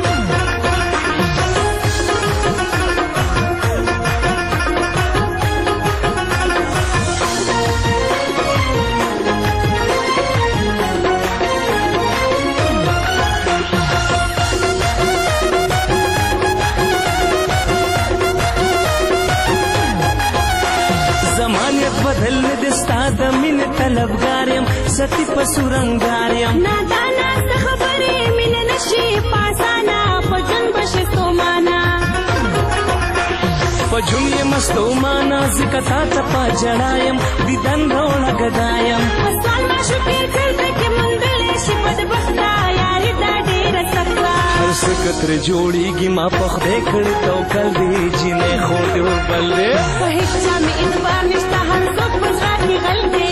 बदलने दिस्ता दमिन तलबगारयम सती पसुरंगारयम नादाना खबरे मिन नशी पासाना पजन बश सोमाना पजुनिय मस्तोमाना जिकता तपा जड़ायम दिदन रोना गदायम हसन माशुकी करते के मंगले शिपद बख्ता यारी दाडी रसक्ता हर सकत्र जोड़ी गिमा पख देखड़ तो कल दे जिन्हें खोटे और बल्ले वही में इन बार निश्ता हर सुख बजा की गल दे